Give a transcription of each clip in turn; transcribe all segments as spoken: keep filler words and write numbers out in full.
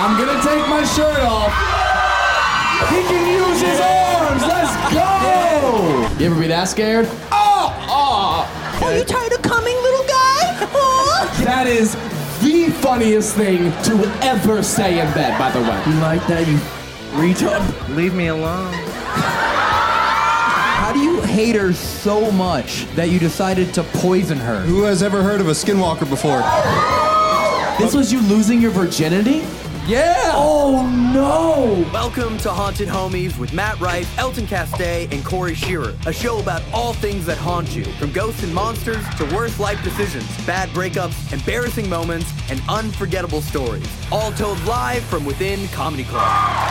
I'm gonna take my shirt off. He can use his arms. Let's go. You ever be that scared? Oh, oh. Okay. Are you tired of coming, little guy? Oh. That is the funniest thing to ever say in bed, by the way. You like that, you retard? Leave me alone. How do you hate her so much that you decided to poison her? Who has ever heard of a skinwalker before? This was you losing your virginity? Yeah! Oh no! Welcome to Haunted Homies with Matt Rife, Elton Castee, and Corey Shearer. A show about all things that haunt you, from ghosts and monsters to worst life decisions, bad breakups, embarrassing moments, and unforgettable stories. All told live from within Comedy Club.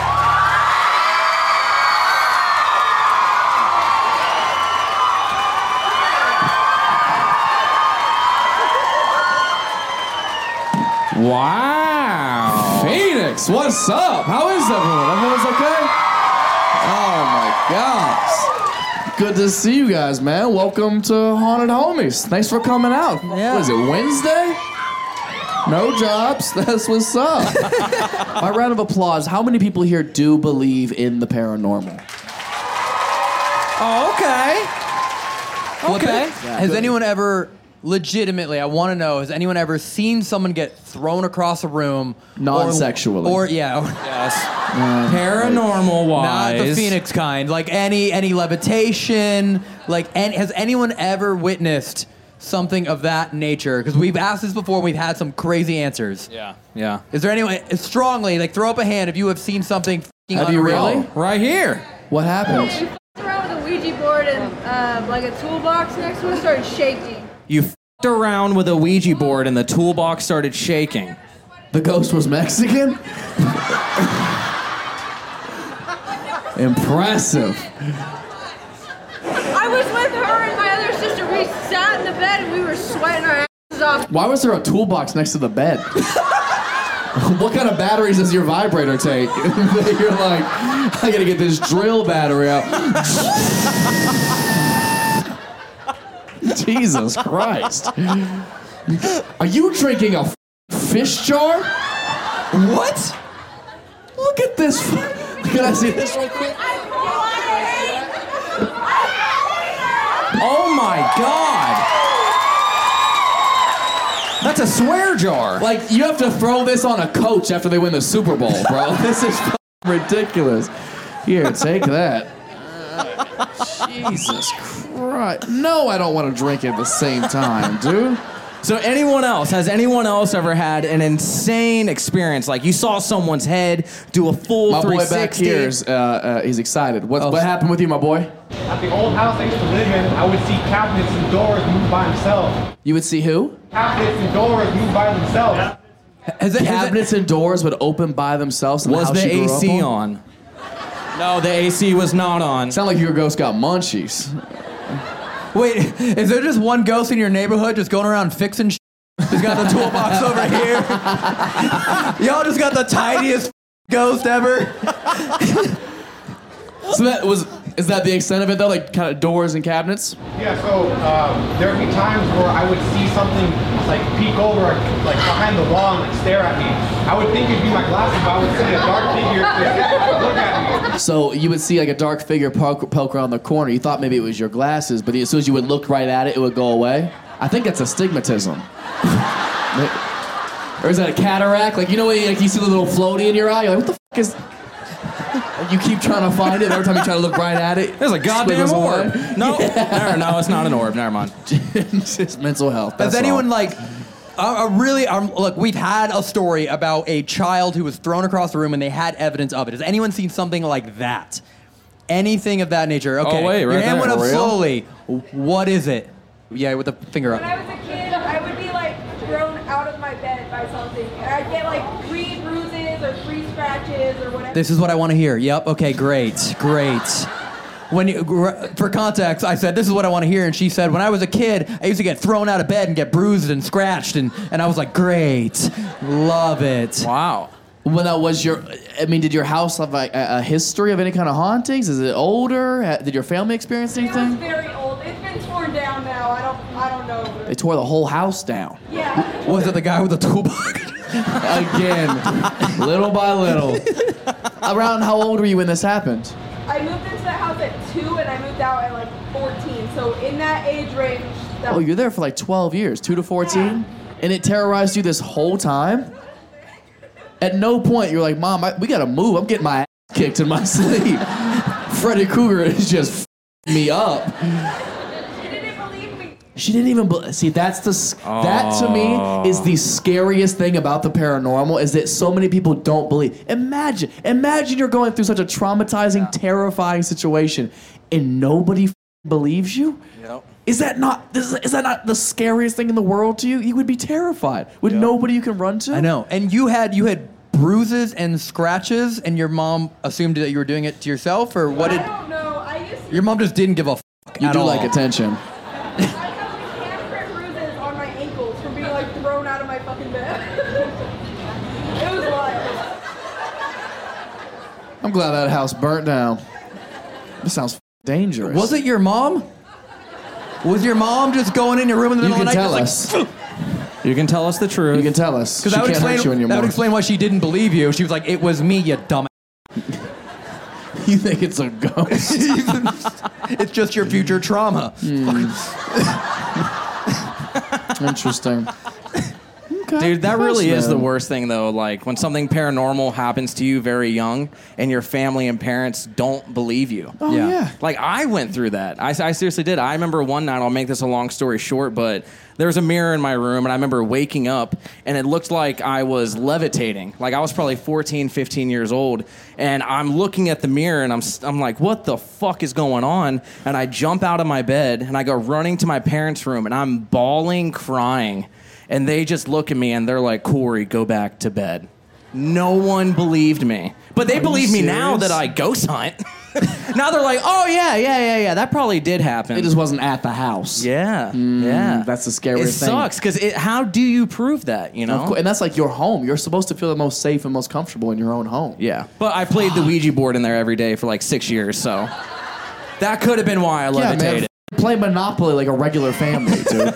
Wow. Phoenix, what's up? How is everyone? Everyone's okay? Oh my gosh. Good to see you guys, man. Welcome to Haunted Homies. Thanks for coming out. Yeah. What is it, Wednesday? No jobs. That's what's up. My round of applause. How many people here do believe in the paranormal? Oh, okay. Okay. Yeah, Has good. anyone ever, legitimately, I want to know, has anyone ever seen someone get thrown across a room? Non-sexually. Or, or yeah. Yes. Paranormal wise. Not the Phoenix kind. Like any any levitation. Like, any, has anyone ever witnessed something of that nature? Because we've asked this before and we've had some crazy answers. Yeah. Yeah. Is there anyone, strongly, like throw up a hand if you have seen something f***ing Have you unreal. really? Right here. What happened? We f***ed around with a Ouija board and uh, like a toolbox next to it started shaking. You f***ed around with a Ouija board and the toolbox started shaking. The ghost was Mexican? Impressive. I was with her and my other sister. We sat in the bed and we were sweating our asses off. Why was there a toolbox next to the bed? What kind of batteries does your vibrator take? You're like, I gotta get this drill battery out. Jesus Christ. Are you drinking a f- fish jar? What? Look at this. Can I see this real quick? Oh my God. That's a swear jar. Like, you have to throw this on a coach after they win the Super Bowl, bro. This is f- ridiculous. Here, take that. Uh, Jesus Christ. No, I don't want to drink at the same time, dude. So anyone else, has anyone else ever had an insane experience? Like you saw someone's head do a full My boy three back sixty? here, is, uh, uh, he's excited. What, Oh, what happened with you, my boy? At the old house I used to live in, I would see cabinets and doors move by themselves. You would see who? Cabinets and doors move by themselves. Has it, has it, Cabinets and doors would open by themselves in the Was house the you grew A C up on? No, the A C was not on. Sound like your ghost got munchies. wait, is there just one ghost in your neighborhood just going around fixing shit? He's got the toolbox over here. Y'all just got the tiniest ghost ever. So that was, is that the extent of it though? Like kind of doors and cabinets? Yeah, so um, there would be times where I would see something like peek over, like behind the wall and like stare at me. I would think it'd be my glasses, but I would see a dark figure just look at me. So you would see like a dark figure poke, poke around the corner. You thought maybe it was your glasses, but as soon as you would look right at it, it would go away. I think that's astigmatism. Or is that a cataract? Like, you know when you, like, you see the little floaty in your eye? You're like, what the f*** is... And you keep trying to find it. Every time you try to look right at it, There's a goddamn squiggles orb. away. No, no, no, it's not an orb. Never mind. It's just mental health. Has that's anyone all. like, a, a really, um, look, we've had a story about a child who was thrown across the room and they had evidence of it. Has anyone seen something like that? Anything of that nature? Okay. Oh, wait, right Your hand there. went up For real? slowly. What is it? Yeah, with the finger When up. I was a kid, I would be like thrown out of my bed by something. And I'd get like free bruises or free scratches or whatever. This is what I want to hear. Yep. Okay. Great. Great. When you, for context, I said this is what I want to hear, and she said, when I was a kid, I used to get thrown out of bed and get bruised and scratched, and, and I was like, great, love it. Wow. When that was your, I mean, did your house have like a, a history of any kind of hauntings? Is it older? Ha- Did your family experience It was anything? very old. It's been torn down now. I don't. I don't know. They tore the whole house down. Yeah. Was it the guy with the toolbox? Again. Little by little. Around how old were you when this happened? I moved into the house at two and I moved out at like fourteen. So in that age range. That Oh, you're there for like twelve years, two to fourteen? And it terrorized you this whole time? At no point you're like, Mom, I, we gotta move. I'm getting my ass kicked in my sleep. Freddy Krueger is just f***ing me up. She didn't believe me. She didn't even be- see. That's the s that to me is the scariest thing about the paranormal is that so many people don't believe. Imagine, imagine you're going through such a traumatizing, terrifying situation, and nobody f- believes you. Yep. Is that not is, is that not the scariest thing in the world to you? You would be terrified with nobody you can run to. I know. And you had you had bruises and scratches, and your mom assumed that you were doing it to yourself, or what I did don't know. I used to. your mom just didn't give a fuck You at do all. like attention. I have these handprint bruises on my ankles from being like thrown out of my fucking bed. It was wild. I'm glad that house burnt down. This sounds f- dangerous. Was it your mom? Was your mom just going in your room in the You middle can of the night? tell just us. You can tell us the truth. You can tell us. She Because that would can't explain. hurt you That anymore. would explain why she didn't believe you. She was like, "It was me, you dumb." You think it's a ghost? It's just your future trauma. Interesting. Okay. Dude, that really is the man. worst thing, though. Like, when something paranormal happens to you very young and your family and parents don't believe you. Oh, Yeah. yeah. Like, I went through that. I, I seriously did. I remember one night, I'll make this a long story short, but there was a mirror in my room, and I remember waking up, and it looked like I was levitating. Like, I was probably fourteen, fifteen years old, and I'm looking at the mirror, and I'm, I'm like, what the fuck is going on? And I jump out of my bed, and I go running to my parents' room, and I'm bawling, crying. And they just look at me and they're like, Corey, go back to bed. No one believed me. But they Are believe you me now serious? that I ghost hunt. Now they're like, oh, yeah, yeah, yeah, yeah. That probably did happen. It just wasn't at the house. yeah, yeah. That's the It scariest thing. sucks because how do you prove that, you know? Of course, and that's like your home. You're supposed to feel the most safe and most comfortable in your own home. Yeah. But I played the Ouija board in there every day for like six years, so that could have been why I Yeah, levitated. man. f- Play Monopoly like a regular family, dude.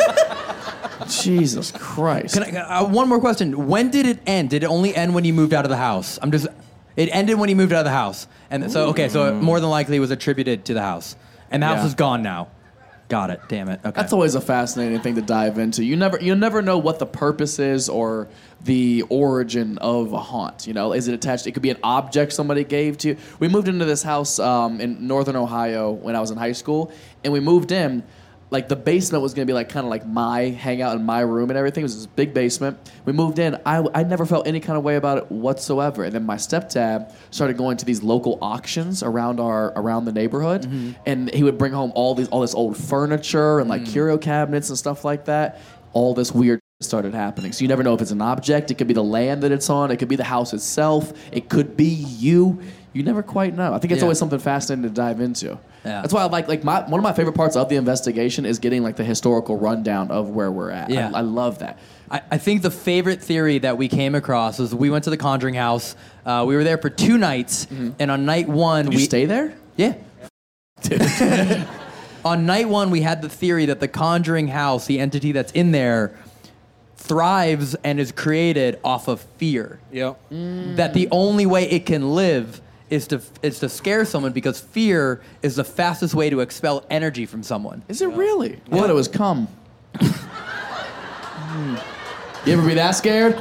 Jesus Christ. Can I, uh, one more question. When did it end? Did it only end when you moved out of the house? I'm just. It ended when you moved out of the house, and so okay. So it more than likely was attributed to the house, and the house Yeah. is gone now. Got it. Damn it. Okay. That's always a fascinating thing to dive into. You never you never know what the purpose is or the origin of a haunt. You know, is it attached? It could be an object somebody gave to you. We moved into this house um, in northern Ohio when I was in high school, and we moved in. Like the basement was gonna be like kind of like my hangout in my room and everything. It was this big basement. We moved in. I, I never felt any kind of way about it whatsoever. And then my stepdad started going to these local auctions around our around the neighborhood, and he would bring home all these all this old furniture and like curio cabinets and stuff like that. All this weird started happening. So you never know if it's an object. It could be the land that it's on. It could be the house itself. It could be you. You never quite know. I think it's Yeah. always something fascinating to dive into. Yeah. That's why I like like my one of my favorite parts of the investigation is getting like the historical rundown of where we're at. Yeah. I, I love that. I, I think the favorite theory that we came across was we went to the Conjuring House. Uh, we were there for two nights, and on night one Did we you stay there? Yeah. On night one, we had the theory that the Conjuring House, the entity that's in there, thrives and is created off of fear. Yep. That the only way it can live is to is to scare someone because fear is the fastest way to expel energy from someone. Is it really? I thought it was cum. You ever be that scared?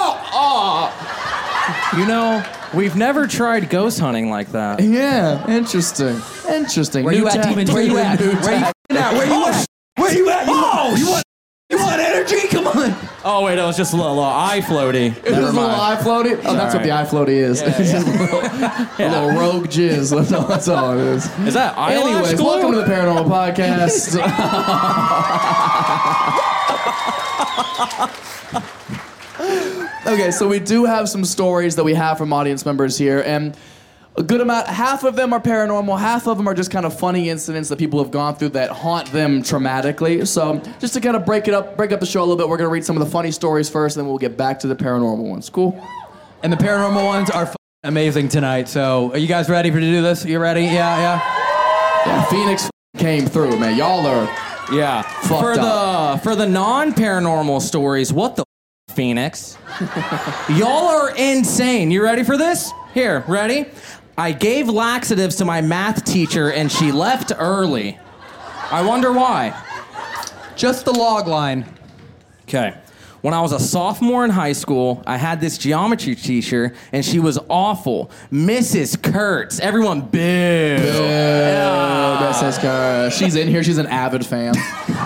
You know, we've never tried ghost hunting like that. Yeah, interesting. Interesting. Where New you at, tack. demons? Where you at? New Where you tack. at? Where you at? Where you at? Oh, you want you want energy? Come on. Oh, wait, it was just a little, little eye floaty. Is this Never a little mind. eye floaty? Oh, that's what the eye floaty is. It's just a little, a little rogue jizz. That's all, that's all it is. Is that eyelash Anyways, glue? welcome to the Paranormal Podcast. Okay, so we do have some stories that we have from audience members here, and a good amount, half of them are paranormal, half of them are just kind of funny incidents that people have gone through that haunt them traumatically. So just to kind of break it up, break up the show a little bit, we're going to read some of the funny stories first, and then we'll get back to the paranormal ones. Cool? And the paranormal ones are f- amazing tonight. So, are you guys ready for to do this? You ready? Yeah, yeah. Yeah, Phoenix came through, man. Y'all are... Yeah. Fucked for up. the for the non-paranormal stories, what the Phoenix. Y'all are insane. You ready for this? Here, ready? I gave laxatives to my math teacher and she left early. I wonder why. Just the log line. Okay. When I was a sophomore in high school, I had this geometry teacher, and she was awful. Missus Kurtz. Everyone, boo. Yeah. Missus Kurtz. She's in here. She's an avid fan.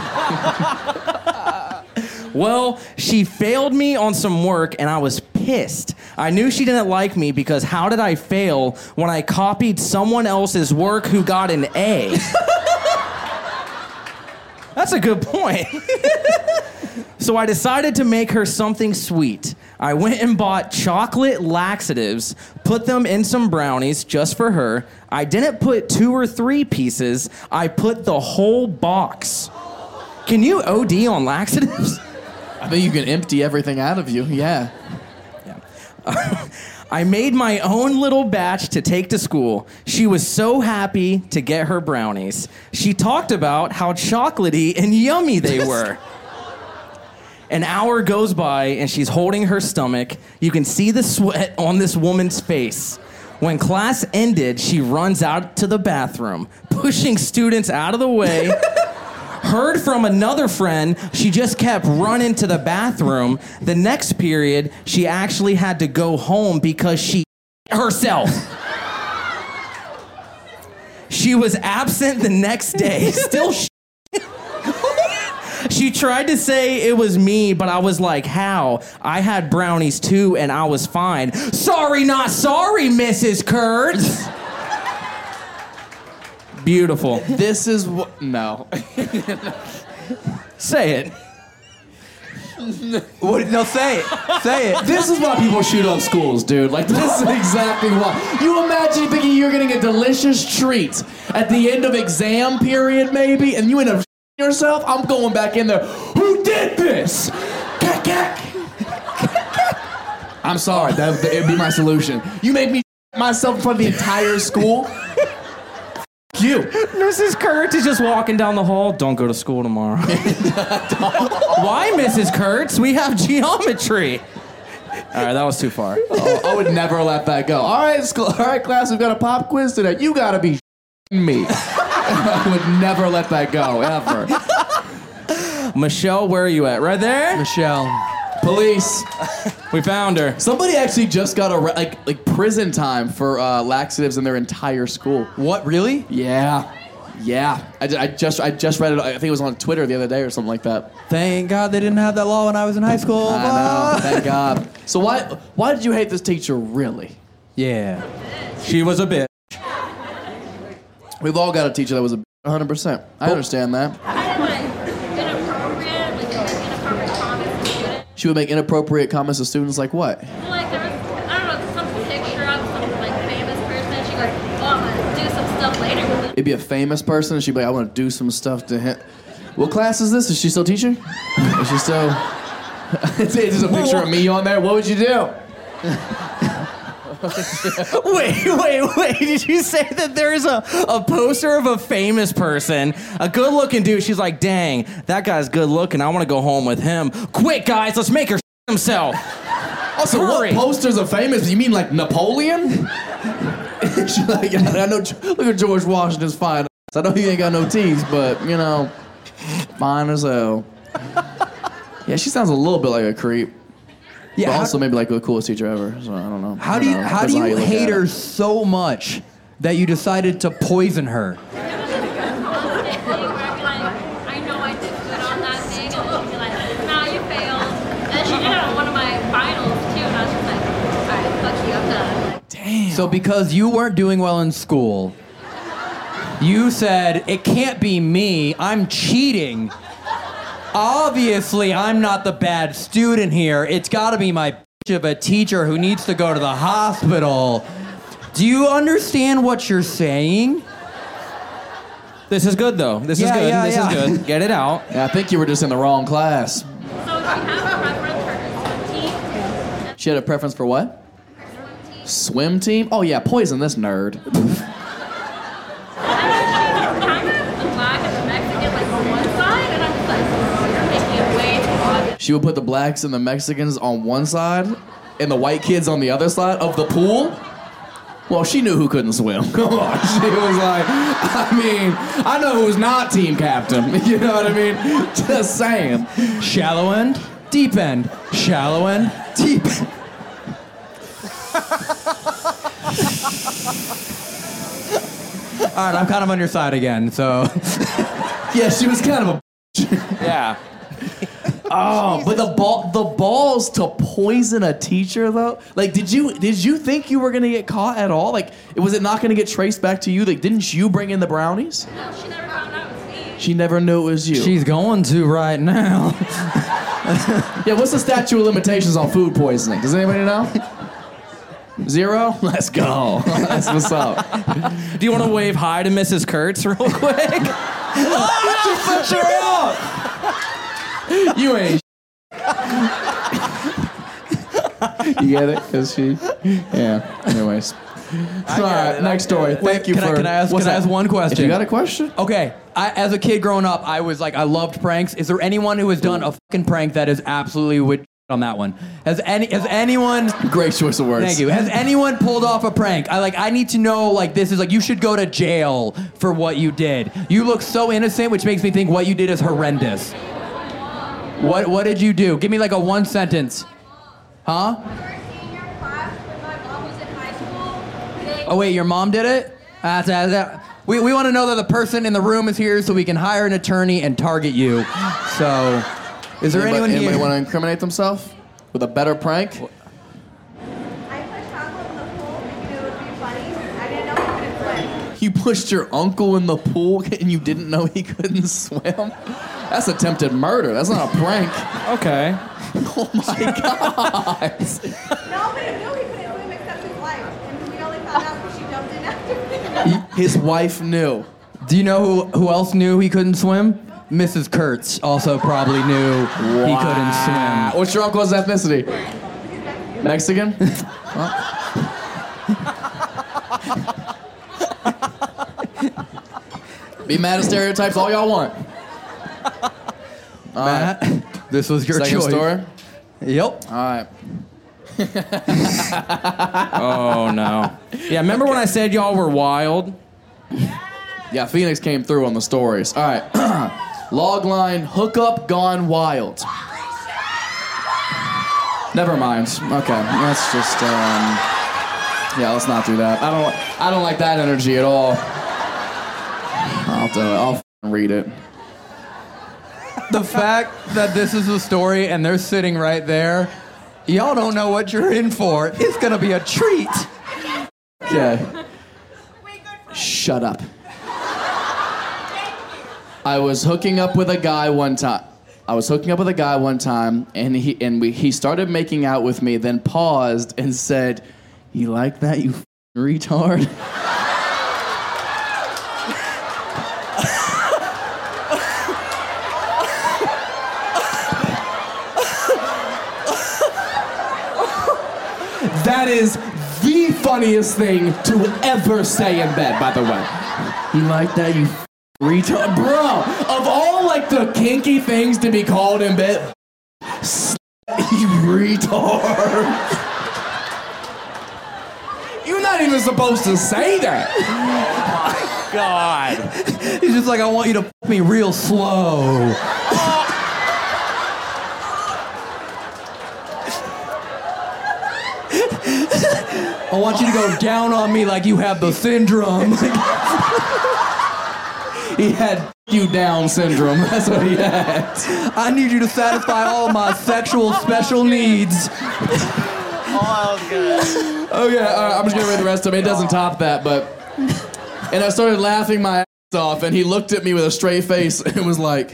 Well, she failed me on some work, and I was pissed. I knew she didn't like me because how did I fail when I copied someone else's work who got an A? That's a good point. So I decided to make her something sweet. I went and bought chocolate laxatives, put them in some brownies just for her. I didn't put two or three pieces. I put the whole box. Can you O D on laxatives? I think you can empty everything out of you. Yeah. Yeah. I made my own little batch to take to school. She was so happy to get her brownies. She talked about how chocolatey and yummy they were. An hour goes by and she's holding her stomach. You can see the sweat on this woman's face. When class ended, she runs out to the bathroom, pushing students out of the way. Heard from another friend, she just kept running to the bathroom. The next period, she actually had to go home because she herself. She was absent the next day, still sh- She tried to say it was me, but I was like, how? I had brownies too, and I was fine. Sorry, not sorry, Missus Kurtz. Beautiful. This is what... No. Say it. What? No, say it. Say it. This is why people shoot up schools, dude. Like, this is exactly why. You imagine thinking you're getting a delicious treat at the end of exam period, maybe, and you end up yourself? I'm going back in there. Who did this? I'm sorry. That it'd be my solution. You made me myself in front of the entire school. You. Missus Kurtz is just walking down the hall. Don't go to school tomorrow. Why, Missus Kurtz? We have geometry. All right, that was too far. Oh, I would never let that go. All right, school. All right, class. We've got a pop quiz today. You gotta be me. I would never let that go ever. Michelle, where are you at? Right there? Michelle. Police. We found her. Somebody actually just got a like like prison time for uh, laxatives in their entire school. What, really? Yeah, yeah. I, I just I just read it. I think it was on Twitter the other day or something like that. Thank God they didn't have that law when I was in high school. I know. Thank God. So why why did you hate this teacher really? Yeah. She was a bitch. We've all got a teacher that was a one hundred percent. I understand that. I did like inappropriate, like make inappropriate comments to students. She would make inappropriate comments to students like what? Well, like there was, I don't know, some picture of some like famous person. She goes, "Oh, I'm gonna do some stuff later with it." It'd be a famous person, and she'd be like, I want to do some stuff to him. What class is this? Is she still teaching? Is she still... it's, it's just a picture of me on there. What would you do? Wait, wait, wait. Did you say that there is a, a poster of a famous person, a good-looking dude? She's like, dang, that guy's good-looking. I want to go home with him. Quick, guys, let's make her himself. Also, Hurry. what posters of famous? You mean like Napoleon? She's like, I know, look at George Washington's fine. I know he ain't got no teeth, but, you know, fine as hell. Yeah, she sounds a little bit like a creep. Yeah. But How, also maybe like the coolest teacher ever. So I don't know. how I do don't you know. how Depends do on you look hate at her it. so much that you decided to poison her? Like, I know I did good on that thing, and she'd be like, "Nah, you failed." And she did it on one of my finals too, and I was just like, "All right, fuck you, I'm done." Damn. So because you weren't doing well in school, you said, it can't be me, I'm cheating. Obviously, I'm not the bad student here. It's gotta be my bitch of a teacher who needs to go to the hospital. Do you understand what you're saying? This is good, though. This Yeah, is good. yeah, this yeah. is good. Get it out. Yeah, I think you were just in the wrong class. So she has a preference for her swim team. She had a preference for what? Swim team. Swim team? Oh yeah, poison this nerd. And then she's kind of the black and the Mexican, like on one side, and I'm just like, oh, you're making it way too obvious. she would put the blacks and the Mexicans on one side and the white kids on the other side of the pool. Well, she knew who couldn't swim. Come on. She was like, I mean, I know who's not team captain. You know what I mean? Just saying. Shallow end, deep end. Shallow end, deep end. All right, I'm kind of on your side again, so. Yeah, she was kind of a. Yeah. Oh, but the ball, the balls to poison a teacher though. Like, did you did you think you were gonna get caught at all? Like, was it not gonna get traced back to you? Like, didn't you bring in the brownies? No, she never found out it was me. She never knew it was you. She's going to right now. Yeah, what's the statute of limitations on food poisoning? Does anybody know? Zero? Let's go. That's what's up. Do you want to wave hi to Missus Kurtz real quick? Put your out. You ain't. You get it? Cause she. Yeah. Anyways. All right. Next story. Thank Wait, you can for. I, can I ask, what's can I that? ask one question? If you got a question? Okay, I, as a kid growing up, I was like, I loved pranks. Is there anyone who has done a fucking prank that is absolutely with on that one? Has any? Has anyone? Great choice of words. Thank you. Has anyone pulled off a prank? I like. I need to know. Like, this is like you should go to jail for what you did. You look so innocent, which makes me think what you did is horrendous. What What did you do? Give me like a one sentence. Huh? Oh wait, your mom did it? Uh, that, that, we we want to know that the person in the room is here so we can hire an attorney and target you. So, is there Anybody, anyone here? anybody want to incriminate themselves with a better prank? I pushed Uncle in the pool thinking it would be funny. I didn't know he couldn't swim. You pushed your uncle in the pool and you didn't know he couldn't swim? That's attempted murder. That's not a prank. Okay. Oh my God. Nobody knew he couldn't swim except his wife. And we only found out because she jumped in after me. His wife knew. Do you know who who else knew he couldn't swim? Missus Kurtz also probably knew he couldn't swim. What's your uncle's ethnicity? Mexican? Be mad at stereotypes all y'all want. All right. Matt, this was your Second choice. story? Yep. All right. Oh no. Yeah, remember when I said y'all were wild? Yeah, Phoenix came through on the stories. All right. Logline, hookup gone wild. Never mind. Okay, let's just, um, yeah, let's not do that. I don't, I don't like that energy at all. I'll do it. I'll f***ing read it. The fact that this is a story and they're sitting right there, y'all don't know what you're in for. It's gonna be a treat. Okay. Shut up. I was hooking up with a guy one time. I was hooking up with a guy one time, and he and we he started making out with me, then paused and said, "You like that, you f***ing retard?" That is the funniest thing to ever say in bed, by the way. You like that, you f- retard? Bro, of all like the kinky things to be called in bed, s- you retard. You're not even supposed to say that. God. He's just like, I want you to f me real slow. I want you to go down on me like you have the syndrome. He had you down syndrome. That's what he had. I need you to satisfy all my sexual special needs. Okay, all right, I'm just gonna read the rest of it. It doesn't top that, but. And I started laughing my ass off, and he looked at me with a straight face and was like.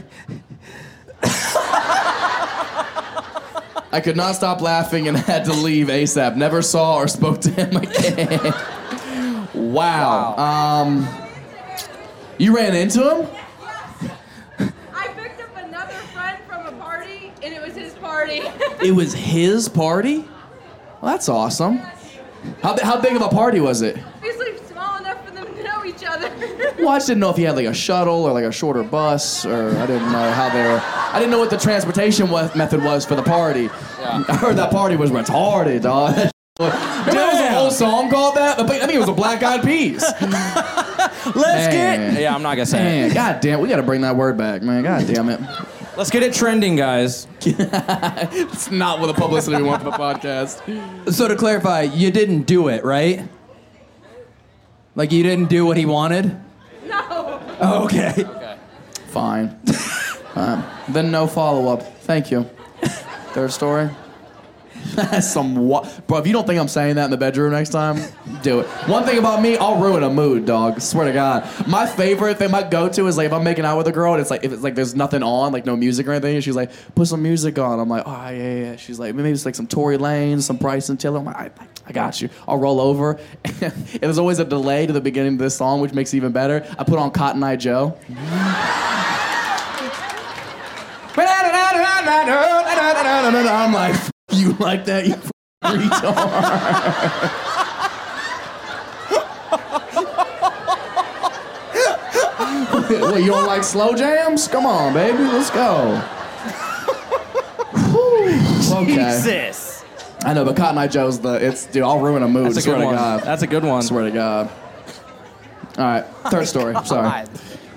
I could not stop laughing and had to leave ASAP. Never saw or spoke to him again. Wow. Um, you ran into him? I picked up another friend from a party, and it was his party. It was his party? Well, that's awesome. How, how big of a party was it? It was like small enough for them to know each other. other. Well, I just didn't know if he had like a shuttle or like a shorter bus, or I didn't know how they were. I didn't know what the transportation wa- method was for the party. Yeah. I heard that party was retarded, dog. Remember there was a whole song called that? I think it was a Black Eyed Peas. Let's Man. get. Yeah, I'm not gonna say Man, it. god damn, we gotta bring that word back, man. God damn it. Let's get it trending, guys. It's not what the publicity we want for the podcast. So to clarify, you didn't do it, right? Like you didn't do what he wanted? No. Oh, okay. Okay. Fine. um, then no follow-up. Thank you. Third story. Some wa- Bro, if you don't think I'm saying that in the bedroom next time, do it. One thing about me, I'll ruin a mood, dog. Swear to God. My favorite thing, my go-to is like if I'm making out with a girl and it's like if it's like there's nothing on, like no music or anything, and she's like, put some music on. I'm like, oh yeah, yeah, yeah. She's like, maybe it's like some Tory Lanez, some Bryson Tiller. I'm like, I, I got you. I'll roll over. And there's always a delay to the beginning of this song, which makes it even better. I put on Cotton Eye Joe. I'm like, you like that, you retard. What, you don't like slow jams? Come on, baby, let's go. Whew, okay. Jesus. I know, but Cotton Eye Joe's the, it's, dude, I'll ruin a mood. That's a swear good to one. God. That's a good one. Swear to God. All right, third story, sorry.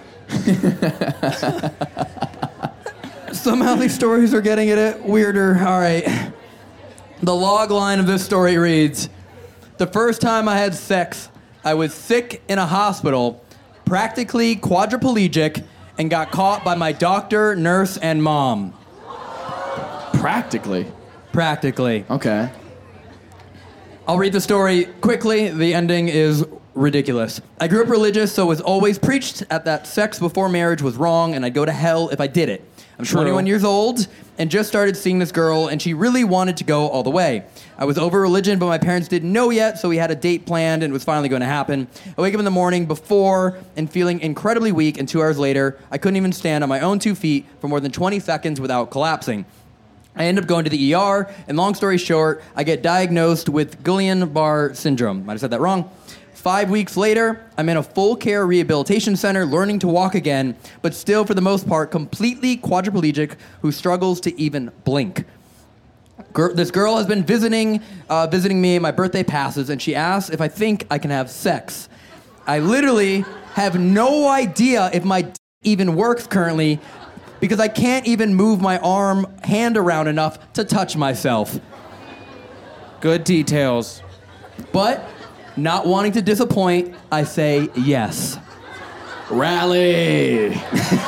Somehow these stories are getting it weirder. All right. The log line of this story reads, the first time I had sex, I was sick in a hospital, practically quadriplegic, and got caught by my doctor, nurse, and mom. Practically? Practically. Okay. I'll read the story quickly. The ending is ridiculous. I grew up religious, so it was always preached at that sex before marriage was wrong, and I'd go to hell if I did it. I'm True. twenty-one years old and just started seeing this girl, and she really wanted to go all the way. I was over religion, but my parents didn't know yet, so we had a date planned, and it was finally going to happen. I wake up in the morning before and feeling incredibly weak, and two hours later, I couldn't even stand on my own two feet for more than twenty seconds without collapsing. I end up going to the E R, and long story short, I get diagnosed with Guillain-Barré syndrome. Might have said that wrong. Five weeks later, I'm in a full care rehabilitation center learning to walk again, but still, for the most part, completely quadriplegic who struggles to even blink. Gir- this girl has been visiting, uh, visiting me, my birthday passes, and she asks if I think I can have sex. I literally have no idea if my d- even works currently because I can't even move my arm, hand around enough to touch myself. Good details. But not wanting to disappoint, I say yes. Rally.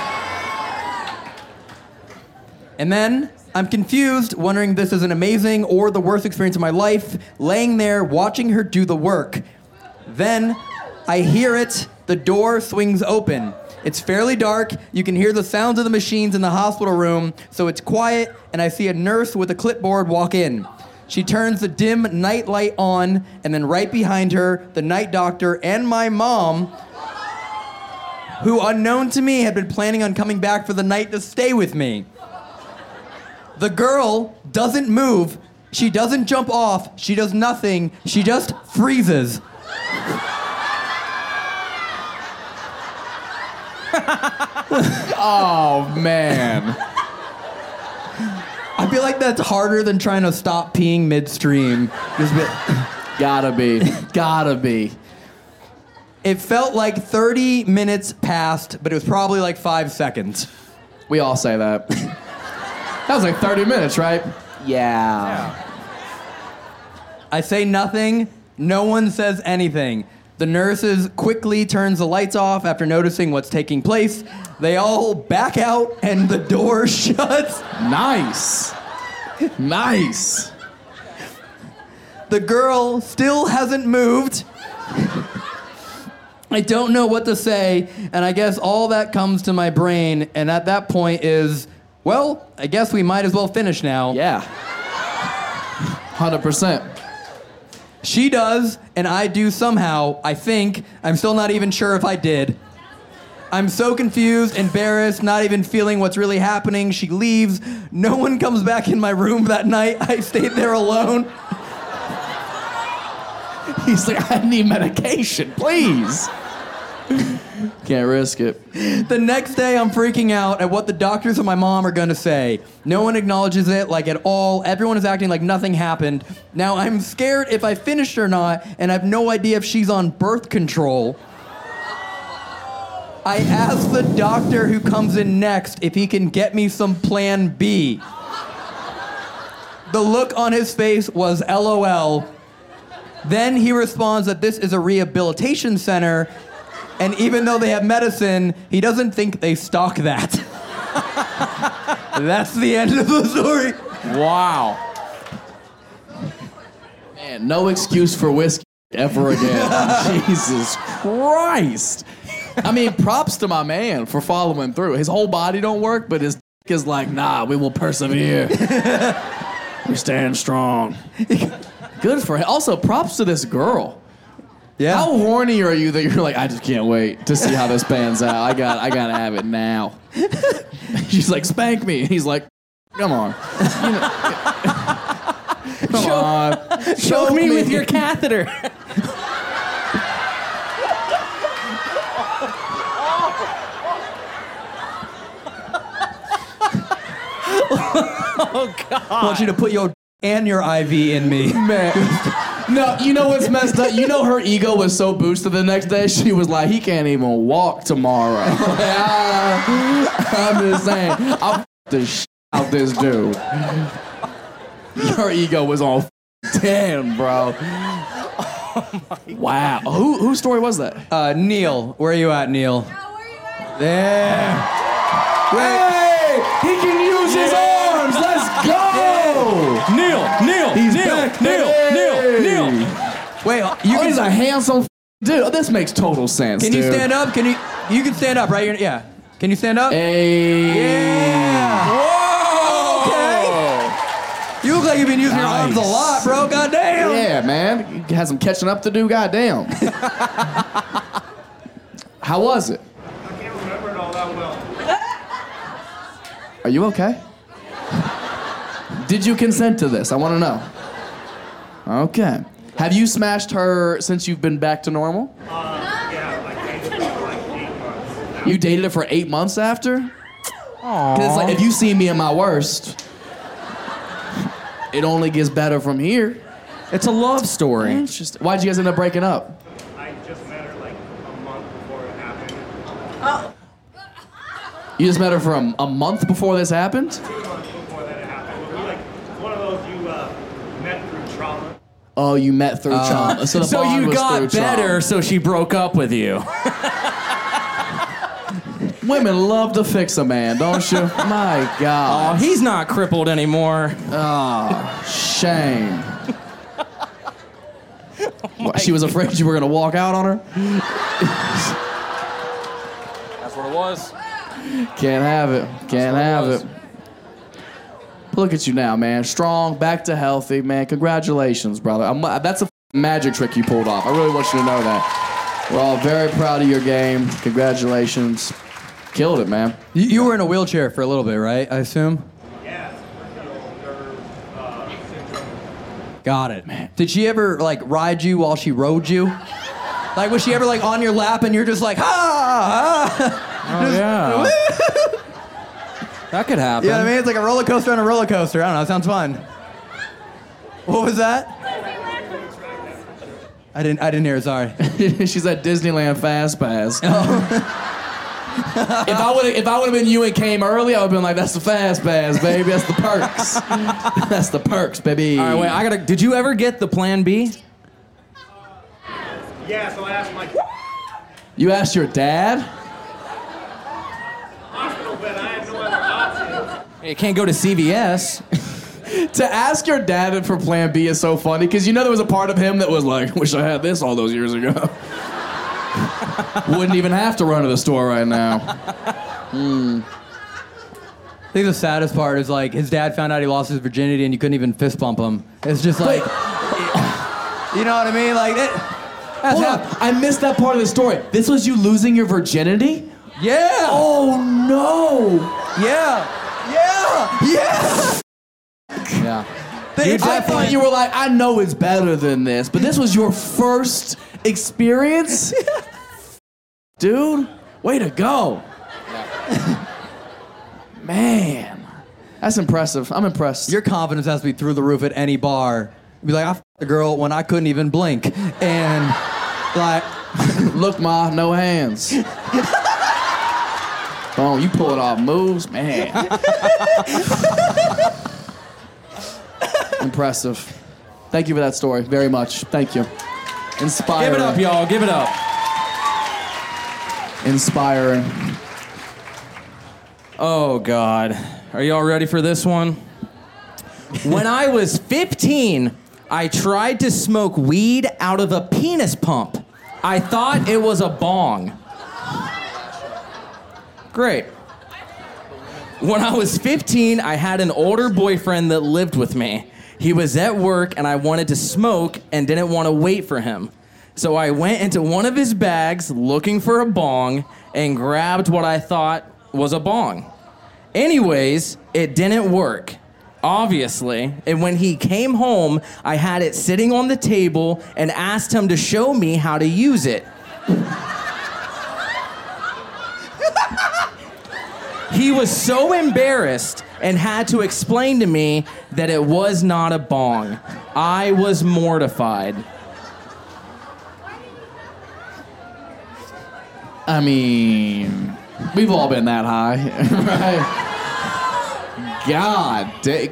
And then I'm confused, wondering if this is an amazing or the worst experience of my life, laying there watching her do the work. Then I hear it, the door swings open. It's fairly dark, you can hear the sounds of the machines in the hospital room, so it's quiet, and I see a nurse with a clipboard walk in. She turns the dim night light on, and then right behind her, the night doctor and my mom, who, unknown to me, had been planning on coming back for the night to stay with me. The girl doesn't move, she doesn't jump off, she does nothing, she just freezes. Oh, man. I feel like that's harder than trying to stop peeing midstream. Just be- Gotta be. Gotta be. It felt like thirty minutes passed, but it was probably like five seconds. We all say that. That was like thirty minutes, right? Yeah. I say nothing, no one says anything. The nurses quickly turns the lights off after noticing what's taking place. They all back out and the door shuts. Nice. Nice. The girl still hasn't moved. I don't know what to say, and I guess all that comes to my brain, and at that point is, well, I guess we might as well finish now. Yeah. one hundred percent. She does, and I do somehow, I think. I'm still not even sure if I did. I'm so confused, embarrassed, not even feeling what's really happening. She leaves. No one comes back in my room that night. I stayed there alone. He's like, I need medication, please. Can't risk it. The next day, I'm freaking out at what the doctors and my mom are gonna say. No one acknowledges it, like, at all. Everyone is acting like nothing happened. Now, I'm scared if I finished or not, and I have no idea if she's on birth control. I asked the doctor who comes in next if he can get me some Plan B. The look on his face was LOL. Then he responds that this is a rehabilitation center, and even though they have medicine, he doesn't think they stock that. That's the end of the story. Wow. Man, no excuse for whiskey ever again. Jesus Christ. I mean, props to my man for following through. His whole body don't work, but his dick is like, nah, we will persevere. We stand strong. Good for him. Also, props to this girl. Yeah. How horny are you that you're like, I just can't wait to see how this pans out. I got, I gotta have it now. She's like, spank me. And he's like, come on. You know, come Choke- on. Choke Choke me me. with your catheter. Oh, God. I want you to put your and your I V in me. Man. No, you know what's messed up? You know her ego was so boosted the next day, she was like, he can't even walk tomorrow. I'm just saying, I'll f- the shit out this dude. Your ego was on ten, bro. Wow. Who, whose story was that? Uh, Neil, where are you at, Neil? There. Hey! He can use his arms! Let's go! Neil, Neil, He's Neil, back. Neil, Hey! Neil, Neil. Wait, you Oh, can, he's a handsome f- dude. Oh, this makes total sense, can dude. you stand up? Can you? You can stand up, right? You're, yeah. Can you stand up? Hey. Yeah. Whoa! Okay. You look like you've been using your arms a Nice. lot, bro. Goddamn. Yeah, man. You had some catching up to do, goddamn. How was it? I can't remember it all that well. Are you okay? Did you consent to this? I want to know. Okay. Have you smashed her since you've been back to normal? Uh, yeah, like dated for like eight months. You dated her for eight months after? Because it's like, if you see me at my worst, it only gets better from here. It's a love story. Interesting. Why'd you guys end up breaking up? I just met her like a month before it happened. You just met her for a, a month before this happened? Two months before that it happened. But we like, it's one of those you uh, met through trauma. Oh, you met through trauma. So, the So bond you was got through better, trauma. so she broke up with you. Women love to fix a man, don't you? My Oh, God. he's not crippled anymore. Oh, shame. What, she was afraid you were going to walk out on her? That's what it was. Can't have it. Can't what it have was. it. Look at you now, man. Strong, back to healthy, man. Congratulations, brother. I'm, that's a f- magic trick you pulled off. I really want you to know that. We're all very proud of your game. Congratulations. Killed it, man. You, you were in a wheelchair for a little bit, right? I assume. Yeah, peripheral nerve uh, syndrome. Got it, man. Did she ever like ride you while she rode you? Like was she ever like on your lap and you're just like ah? ah. Oh, yeah. That could happen. You know what I mean? It's like a roller coaster on a roller coaster. I don't know. It sounds fun. What was that? I didn't. I didn't hear. Sorry. She's at Disneyland Fast Pass. if I would if I would have been you and came early, I would have been like, that's the Fast Pass, baby. That's the perks. That's the perks, baby. All right, wait. I gotta. Did you ever get the Plan B? Yeah, so I asked my You asked your dad? hospital bed, I had no other option. You can't go to C V S. To ask your dad for Plan B is so funny because you know there was a part of him that was like, wish I had this all those years ago. Wouldn't even have to run to the store right now. I think the saddest part is like his dad found out he lost his virginity and you couldn't even fist bump him. It's just like, you know what I mean? Like, it, that's Hold how, on, I missed that part of the story. This was you losing your virginity? yeah, Oh no! yeah, yeah, yeah. Yeah. They- I thought you were like, I know it's better than this, but this was your first experience? dude. Way to go. Man, that's impressive. I'm impressed. Your confidence has to be through the roof at any bar. You'd be like, I f***ed a girl when I couldn't even blink. And, like... Look, Ma, no hands. Oh, you pull it off moves, man. Impressive. Thank you for that story very much. Thank you. Inspiring. Give it up, y'all. Give it up. Inspiring. Oh, God. Are y'all ready for this one? When I was fifteen, I tried to smoke weed out of a penis pump. I thought it was a bong. Great. When I was fifteen, I had an older boyfriend that lived with me. He was at work and I wanted to smoke and didn't want to wait for him. So I went into one of his bags looking for a bong and grabbed what I thought was a bong. Anyways, it didn't work, obviously. And when he came home, I had it sitting on the table and asked him to show me how to use it. He was so embarrassed and had to explain to me that it was not a bong. I was mortified. I mean, we've all been that high, right? God dang.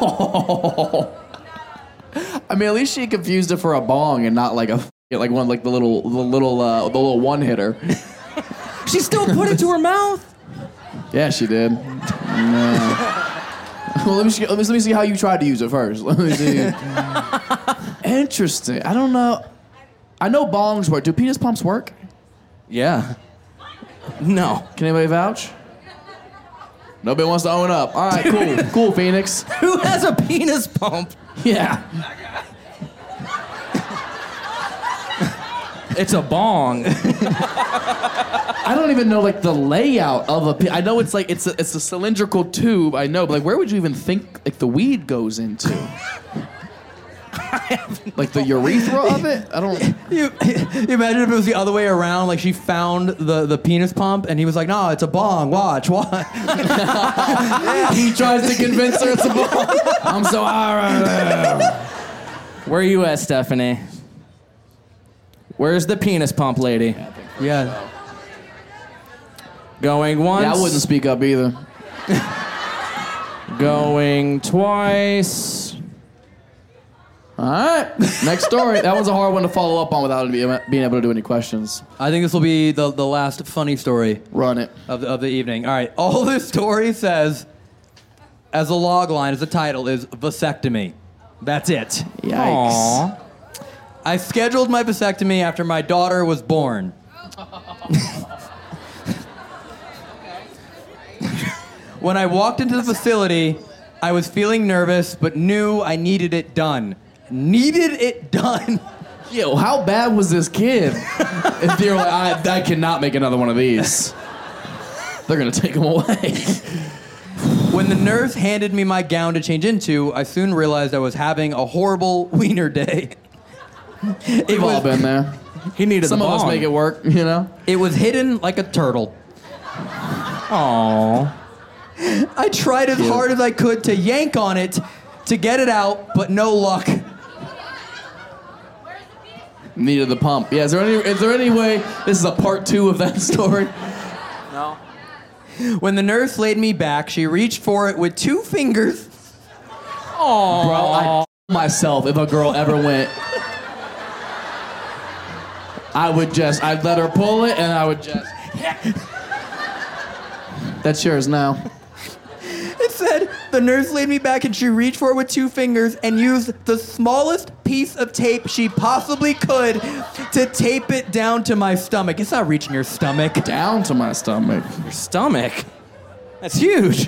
I mean, at least she confused it for a bong and not like a like one like the little the little uh, the little one hitter. She still put it to her mouth. Yeah, she did. No. Well, let me, see, let me let me see how you tried to use it first. Let me see. Interesting. I don't know. I know bongs work. Do penis pumps work? Yeah. No. Can anybody vouch? Nobody wants to own up. All right, cool. Cool, Phoenix. Who has a penis pump? Yeah. It's a bong. I don't even know like the layout of a. pe- I know it's like it's a, it's a cylindrical tube. I know, but like where would you even think like the weed goes into? Like the urethra of it? I don't. You, you imagine if it was the other way around, like she found the, the penis pump and he was like, no, it's a bong, watch, watch. He tries to convince her it's a bong. I'm so high right now. Where are you at, Stephanie? Where's the penis pump lady? Yeah. Going once. Yeah, I wouldn't speak up either. Going twice. All right, next story. That one's a hard one to follow up on without being able to do any questions. I think this will be the, the last funny story Run it. of the, of the evening. All right. All this story says, as a log line, as a title, is vasectomy. That's it. Yikes. Aww. I scheduled my vasectomy after my daughter was born. When I walked into the facility, I was feeling nervous, but knew I needed it done. Needed it done. Yo, how bad was this kid? If they're like, I, I cannot make another one of these. They're gonna take him away. When the nurse handed me my gown to change into, I soon realized I was having a horrible wiener day. It We've all was, been there. He needed Some the of us bong. make it work, you know? it was hidden like a turtle. Aww. I tried as hard as I could to yank on it to get it out, but no luck. Needed the pump. Yeah, is there any is there any way this is a part two of that story? No. When the nurse laid me back, she reached for it with two fingers. Aww. Bro, I'd myself if a girl ever went. I would just, I'd let her pull it and I would just. That's yours now. It said, the nurse laid me back and she reached for it with two fingers and used the smallest piece of tape she possibly could to tape it down to my stomach. It's not reaching your stomach. Down to my stomach. Your stomach. That's huge.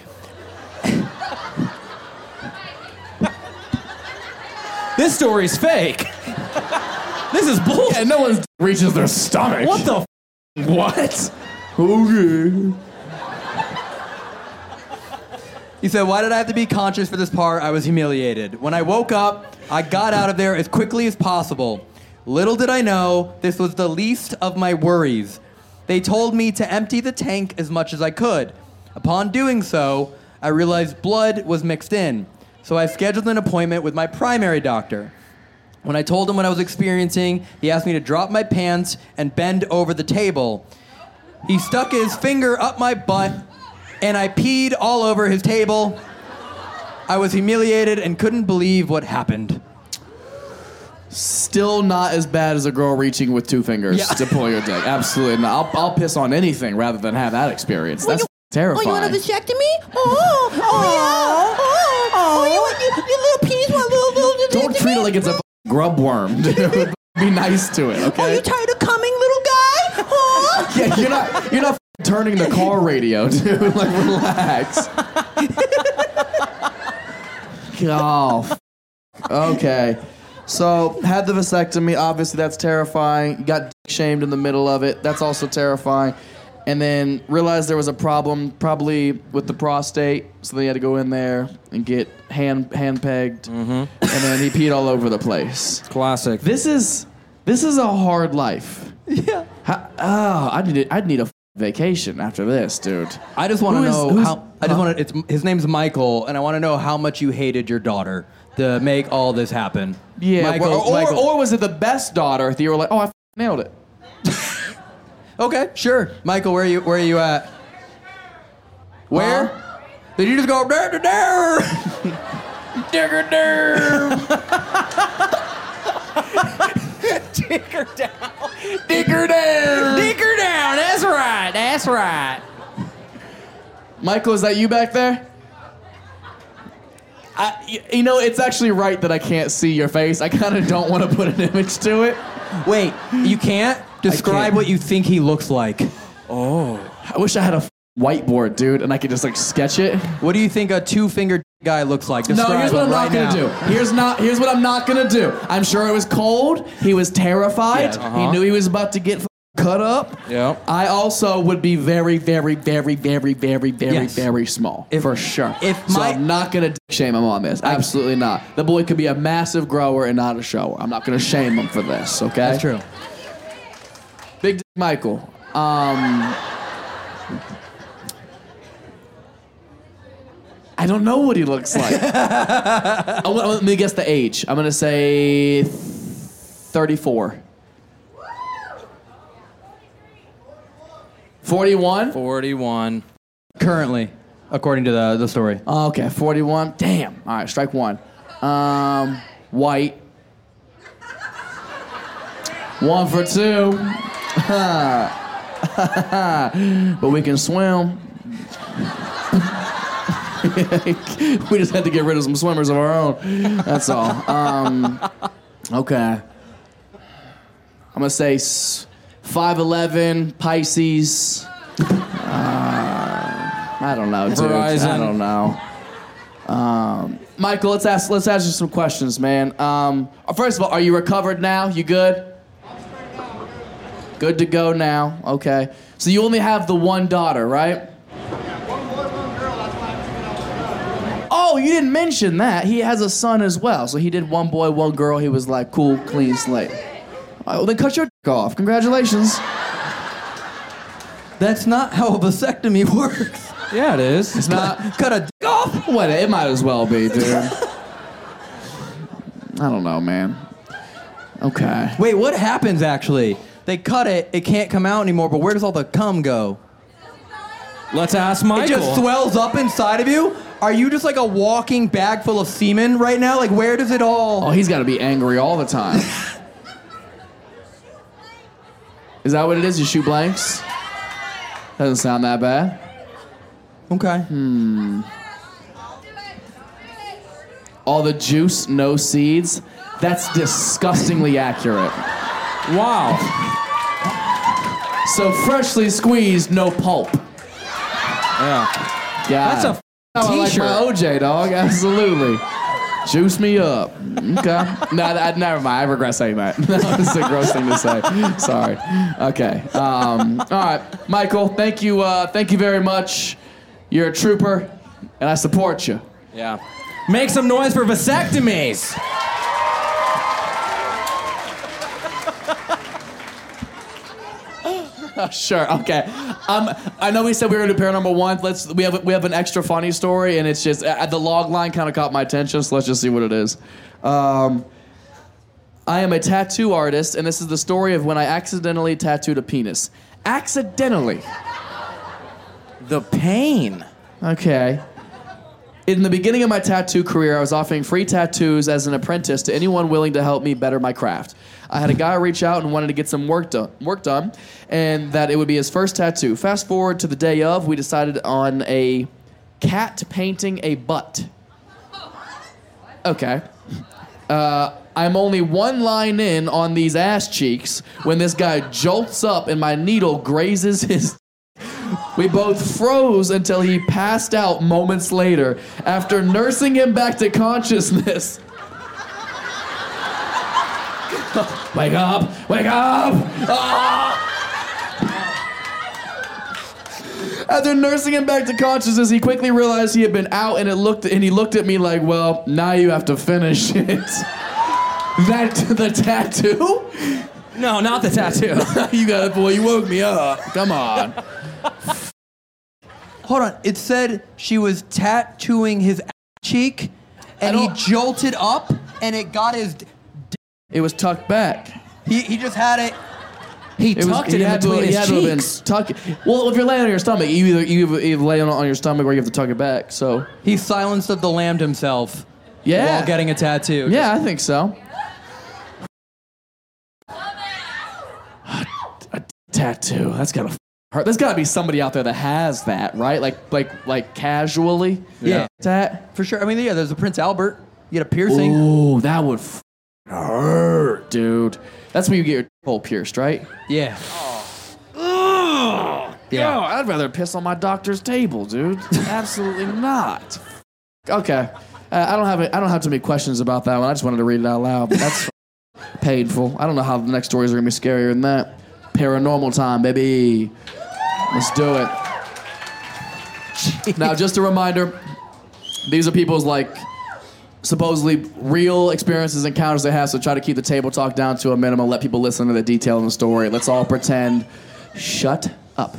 This story's fake. This is bullshit. Yeah, no one reaches their stomach. What the f- What? Okay. He said, why did I have to be conscious for this part? I was humiliated. When I woke up, I got out of there as quickly as possible. Little did I know, this was the least of my worries. They told me to empty the tank as much as I could. Upon doing so, I realized blood was mixed in. So I scheduled an appointment with my primary doctor. When I told him what I was experiencing, he asked me to drop my pants and bend over the table. He stuck his finger up my butt, and I peed all over his table. I was humiliated and couldn't believe what happened. Still not as bad as a girl reaching with two fingers Yeah. to pull your dick. Absolutely not. I'll, I'll piss on anything rather than have that experience. That's terrifying. Oh, you want a vasectomy? Oh, oh, yeah. Oh, oh, you want you, you little penis want a little, little, little Don't treat it like it's a f- grub worm, dude. Be nice to it, okay? Oh, you tired of coming, little guy? Oh. Yeah, you're not you're not f- turning the car radio, dude. Like, relax. Oh, f- okay. So, had the vasectomy. Obviously, that's terrifying. You got dick shamed in the middle of it. That's also terrifying. And then realized there was a problem, probably with the prostate. So they had to go in there and get hand hand pegged. Mm-hmm. And then he peed all over the place. Classic. This is this is a hard life. Yeah. How, oh, I need I'd need a f- vacation after this, dude. I just want Who to is- know who's- how. I just want to. It's his name's Michael, and I want to know how much you hated your daughter to make all this happen. Yeah, Michael. or, or, Michael. or was it the best daughter that you were like, oh, I f- nailed it? Okay, sure. Michael, where are you? Where are you at? Where? Huh? Did you just go there, there, there? Digger there. Digger down. Digger there. Digger down. That's right. That's right. Michael, is that you back there? I, y- you know, it's actually right that I can't see your face. I kind of don't want to put an image to it. Wait, you can't describe can't. what you think he looks like. I wish I had a f- whiteboard, dude, and I could just like sketch it. What do you think a two-fingered guy looks like? Describe No, here's what him I'm right not gonna now. do. Here's not. Here's what I'm not gonna do. I'm sure it was cold. He was terrified. Yeah, uh-huh. He knew he was about to get f- cut up. Yep. I also would be very, very, very, very, very, very, Yes. very small. If- for sure. if so my- I'm not gonna dick shame him on this. Absolutely not. The boy could be a massive grower and not a shower. I'm not gonna shame him for this. Okay. That's true. Big Dick Michael. Um. I don't know what he looks like. I want- let me guess the age. I'm gonna say thirty-four. forty-one? forty-one. Currently, according to the, the story. Oh, okay, forty-one. Damn. All right, strike one. Um, white. One for two. But we can swim. We just had to get rid of some swimmers of our own. That's all. Um, okay. I'm gonna say s- five eleven, Pisces. Uh, I don't know, dude. Verizon. I don't know. Um, Michael, let's ask let's ask you some questions, man. Um, first of all, are you recovered now? You good? Good to go now. Okay. So you only have the one daughter, right? Oh, you didn't mention that. He has a son as well. So he did one boy, one girl. He was like, cool, clean slate. All right, well, then cut your dick off. Congratulations. That's not how a vasectomy works. Yeah, it is. It's not. Cut a dick off? What? It might as well be, dude. I don't know, man. Okay. Wait, what happens actually? They cut it, it can't come out anymore, but where does all the cum go? Let's ask Michael. It just swells up inside of you? Are you just like a walking bag full of semen right now? Like, where does it all... Oh, he's got to be angry all the time. Is that what it is? You shoot blanks? Doesn't sound that bad. Okay. Hmm. All the juice, no seeds. That's disgustingly accurate. Wow. So freshly squeezed, no pulp. Yeah. Yeah. That's a f- I like t-shirt. my O J, dog. Absolutely. Juice me up. Okay. No, I, never mind. I regret saying that. That was a gross thing to say. Sorry. Okay. Um, all right, Michael. Thank you. Uh, thank you very much. You're a trooper, and I support you. Yeah. Make some noise for vasectomies. Sure. Okay. Um, I know we said we were gonna do paranormal one. Let's. We have we have an extra funny story, and it's just uh, the log line kind of caught my attention. So let's just see what it is. Um, I am a tattoo artist, and this is the story of when I accidentally tattooed a penis. Accidentally. The pain. Okay. In the beginning of my tattoo career, I was offering free tattoos as an apprentice to anyone willing to help me better my craft. I had a guy reach out and wanted to get some work done, work done, and that it would be his first tattoo. Fast forward to the day of, we decided on a cat painting a butt. Okay. Uh, I'm only one line in on these ass cheeks when this guy jolts up and my needle grazes his... We both froze until he passed out moments later after nursing him back to consciousness. Wake up! Wake up! Ah! After nursing him back to consciousness, he quickly realized he had been out, and it looked and he looked at me like, "Well, now you have to finish it." That the tattoo? No, not the tattoo. You got it, boy. You woke me up. Come on. Hold on. It said she was tattooing his cheek, and he jolted up, and it got his. D- it was tucked back. He he just had it. He It was, tucked he it in had to, between he his had to have been cheeks. tuck. Well, if you're laying on your stomach, you either you either lay on, on your stomach or you have to tuck it back. So He silenced of the lambed himself. yeah, While getting a tattoo. yeah, I think so. A tattoo. That's gotta f- hurt. There's gotta be somebody out there that has that, right? Like like like casually. Yeah. Tat. For sure. I mean, yeah, there's a Prince Albert. You get a piercing. Ooh, that would f- hurt, dude. That's when you get your hole pierced, right? Yeah. Ugh. Yeah. Oh, I'd rather piss on my doctor's table, dude. Absolutely not. Okay. Uh, I don't have a, I don't have too many questions about that one. I just wanted to read it out loud. But that's painful. I don't know how the next stories are gonna be scarier than that. Paranormal time, baby. Let's do it. Now, just a reminder, these are people's like supposedly real experiences, encounters they have, so try to keep the table talk down to a minimum. Let people listen to the detail in the story. Let's all pretend. Shut up.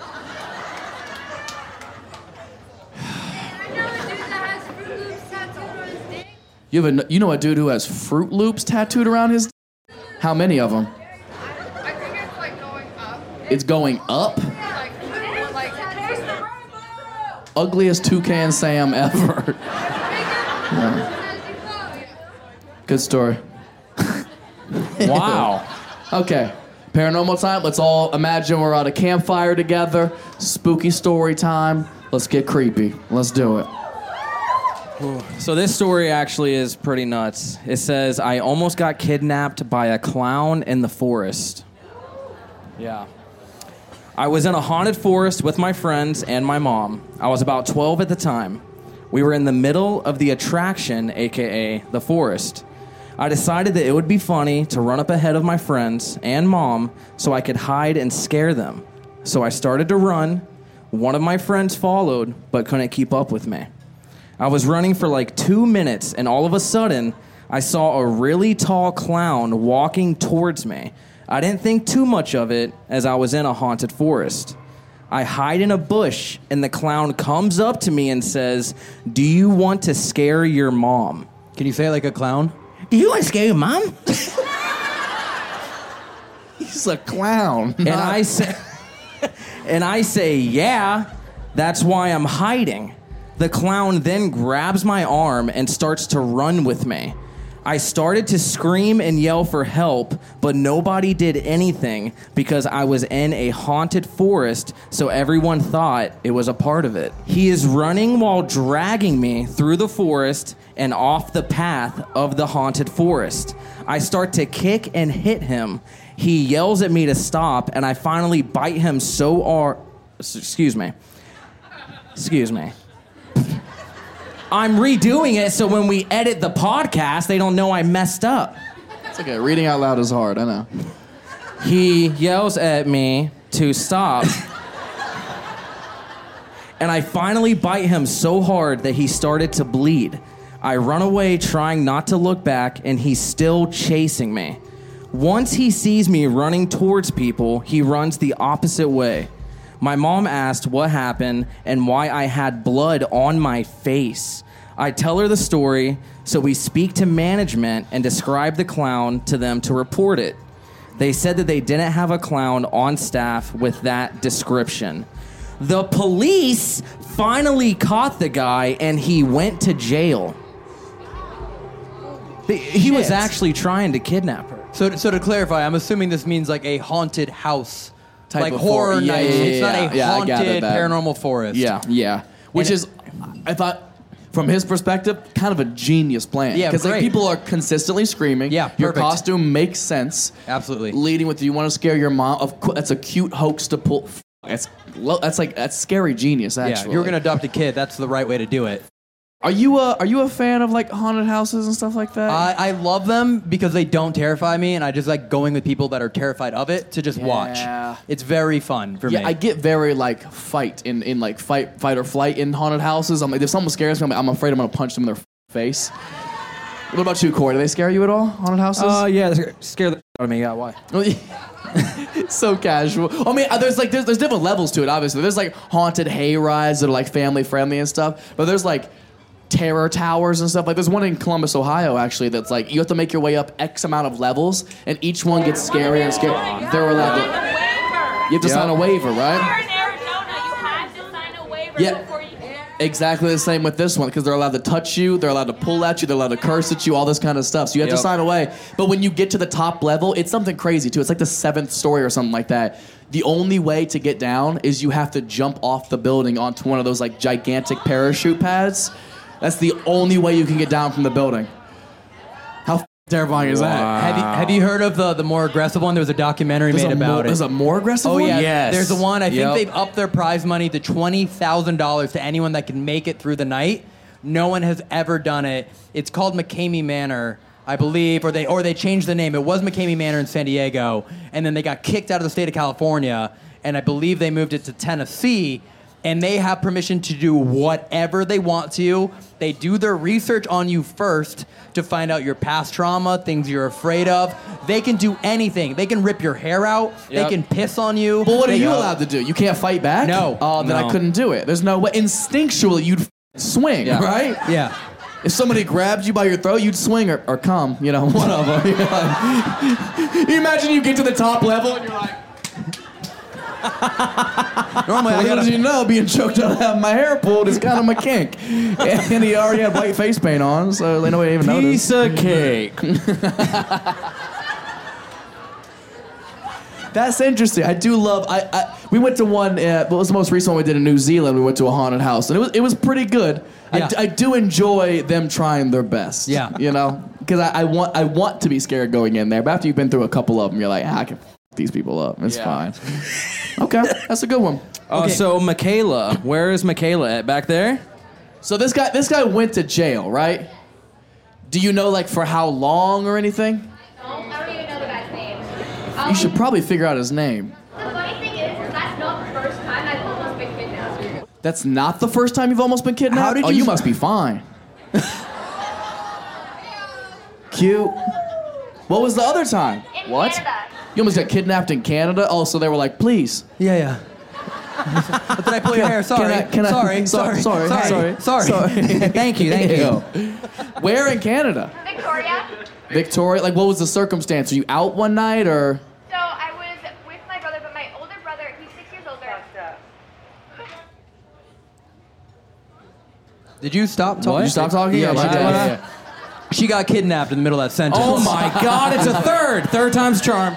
You have a, you know a dude who has Fruit Loops tattooed around his... How many of them? I think it's like going up. It's going up? Like, like, Ugliest Toucan Sam ever. Yeah. Good story. Wow. Okay. Paranormal time. Let's all imagine we're at a campfire together. Spooky story time. Let's get creepy. Let's do it. So this story actually is pretty nuts. It says, I almost got kidnapped by a clown in the forest. Yeah. I was in a haunted forest with my friends and my mom. I was about twelve at the time. We were in the middle of the attraction, a k a the forest. I decided that it would be funny to run up ahead of my friends and mom so I could hide and scare them. So I started to run. One of my friends followed, but couldn't keep up with me. I was running for like two minutes, and all of a sudden, I saw a really tall clown walking towards me. I didn't think too much of it, as I was in a haunted forest. I hide in a bush, and the clown comes up to me and says, "Do you want to scare your mom?" Can you say it like a clown? Do you want to scare your mom? He's a clown. And I say, and I say, yeah, that's why I'm hiding. The clown then grabs my arm and starts to run with me. I started to scream and yell for help, but nobody did anything because I was in a haunted forest, so everyone thought it was a part of it. He is running while dragging me through the forest and off the path of the haunted forest. I start to kick and hit him. He yells at me to stop, and I finally bite him so hard. Excuse me. Excuse me. I'm redoing it so when we edit the podcast, they don't know I messed up. It's okay. Reading out loud is hard. I know. He yells at me to stop. And I finally bite him so hard that he started to bleed. I run away trying not to look back, and he's still chasing me. Once he sees me running towards people, he runs the opposite way. My mom asked what happened and why I had blood on my face. I tell her the story, so we speak to management and describe the clown to them to report it. They said that they didn't have a clown on staff with that description. The police finally caught the guy and he went to jail. He was actually trying to kidnap her. So, so to clarify, I'm assuming this means like a haunted house, Type like of horror for- yeah, nights. yeah, yeah, It's not yeah. a Yeah, I gathered haunted that. paranormal forest. Yeah, yeah. Which And is, I thought, from his perspective, kind of a genius plan. Yeah, because like great. people are consistently screaming. Yeah, Your perfect. costume makes sense. Absolutely. Leading with, you want to scare your mom? Of course, that's a cute hoax to pull. That's lo- that's like that's scary genius. Yeah, Actually, if you're gonna adopt a kid, that's the right way to do it. Are you a are you a fan of like haunted houses and stuff like that? I, I love them because they don't terrify me, and I just like going with people that are terrified of it to just Yeah. watch. It's very fun for yeah, me. I get very like fight in, in like fight fight or flight in haunted houses. I'm like, if someone scares me, I'm, like, I'm afraid I'm gonna punch them in their face. What about you, Corey? Do they scare you at all? Haunted houses? Oh, uh, yeah, they're scared the out of me. Yeah, why? So casual. I mean, there's like there's, there's different levels to it. Obviously, there's like haunted hay rides that are like family friendly and stuff. But there's like terror towers and stuff. Like there's one in Columbus, Ohio, actually. That's like you have to make your way up X amount of levels, and each one gets scarier and scarier. They're allowed to. You have to Yeah. sign a waiver, right? Here in Arizona, you have to sign a waiver Yeah. before you. Exactly the same with this one, because they're allowed to touch you, they're allowed to pull at you, they're allowed to curse at you, all this kind of stuff. So you have to Yep. sign away. But when you get to the top level, it's something crazy too. It's like the seventh story or something like that. The only way to get down is you have to jump off the building onto one of those like gigantic parachute pads. That's the only way you can get down from the building. How f- terrifying is that? have you have you heard of the the more aggressive one? There was a documentary There's made a about more, it. There's a more aggressive Oh one? yeah, Yes. there's the one. I think Yep. they've upped their prize money to twenty thousand dollars to anyone that can make it through the night. No one has ever done it. It's called McCamey Manor, I believe, or they or they changed the name. It was McCamey Manor in San Diego, and then they got kicked out of the state of California, and I believe they moved it to Tennessee. And they have permission to do whatever they want to. They do their research on you first to find out your past trauma, things you're afraid of. They can do anything. They can rip your hair out. Yep. They can piss on you. But what are They- you allowed to do? You can't fight back? No. Oh, then I No. couldn't do it. There's no way. Instinctually, you'd f- swing, Yeah. right? Yeah. If somebody grabbed you by your throat, you'd swing or, or come, you know, one of them. You're like, you imagine you get to the top level and you're like, Normally, I little gotta, as you know, being choked out of having my hair pulled is kind of my kink. And he already had white face paint on, so they nobody even noticed. Piece of cake. That's interesting. I do love. I, I we went to one. Uh, what was the most recent one we did in New Zealand? We went to a haunted house, and it was it was pretty good. I Yeah. d I I, do enjoy them trying their best. Yeah. you know, because I, I want I want to be scared going in there, but after you've been through a couple of them, you're like, ah, I can f- these people up. It's Yeah. fine. Okay, that's a good one. Oh, Okay. so Michaela, where is Michaela at? Back there? So this guy this guy went to jail, right? Do you know like for how long or anything? I don't even know the guy's name. You should probably figure out his name. The funny thing is, is that's not the first time I've almost been kidnapped. That's not the first time you've almost been kidnapped? How did oh, you you s- must be fine. Cute. What was the other time? In what? Canada. You almost got kidnapped in Canada? Oh, so they were like, please. yeah, yeah. Did I pull your hair? Sorry. Can I- can I- sorry, so- sorry. sorry, Sorry. sorry, Sorry. Thank you. Thank you. Ew. Where in Canada? Victoria. Victoria? Like, what was the circumstance? Were you out one night or? So I was with my brother, but my older brother, he's six years older. Did you stop talking? Did you stop talking? Yeah, Oh, she my did. God. Yeah, yeah. She got kidnapped in the middle of that sentence. Oh my God, it's a third. Third time's charm.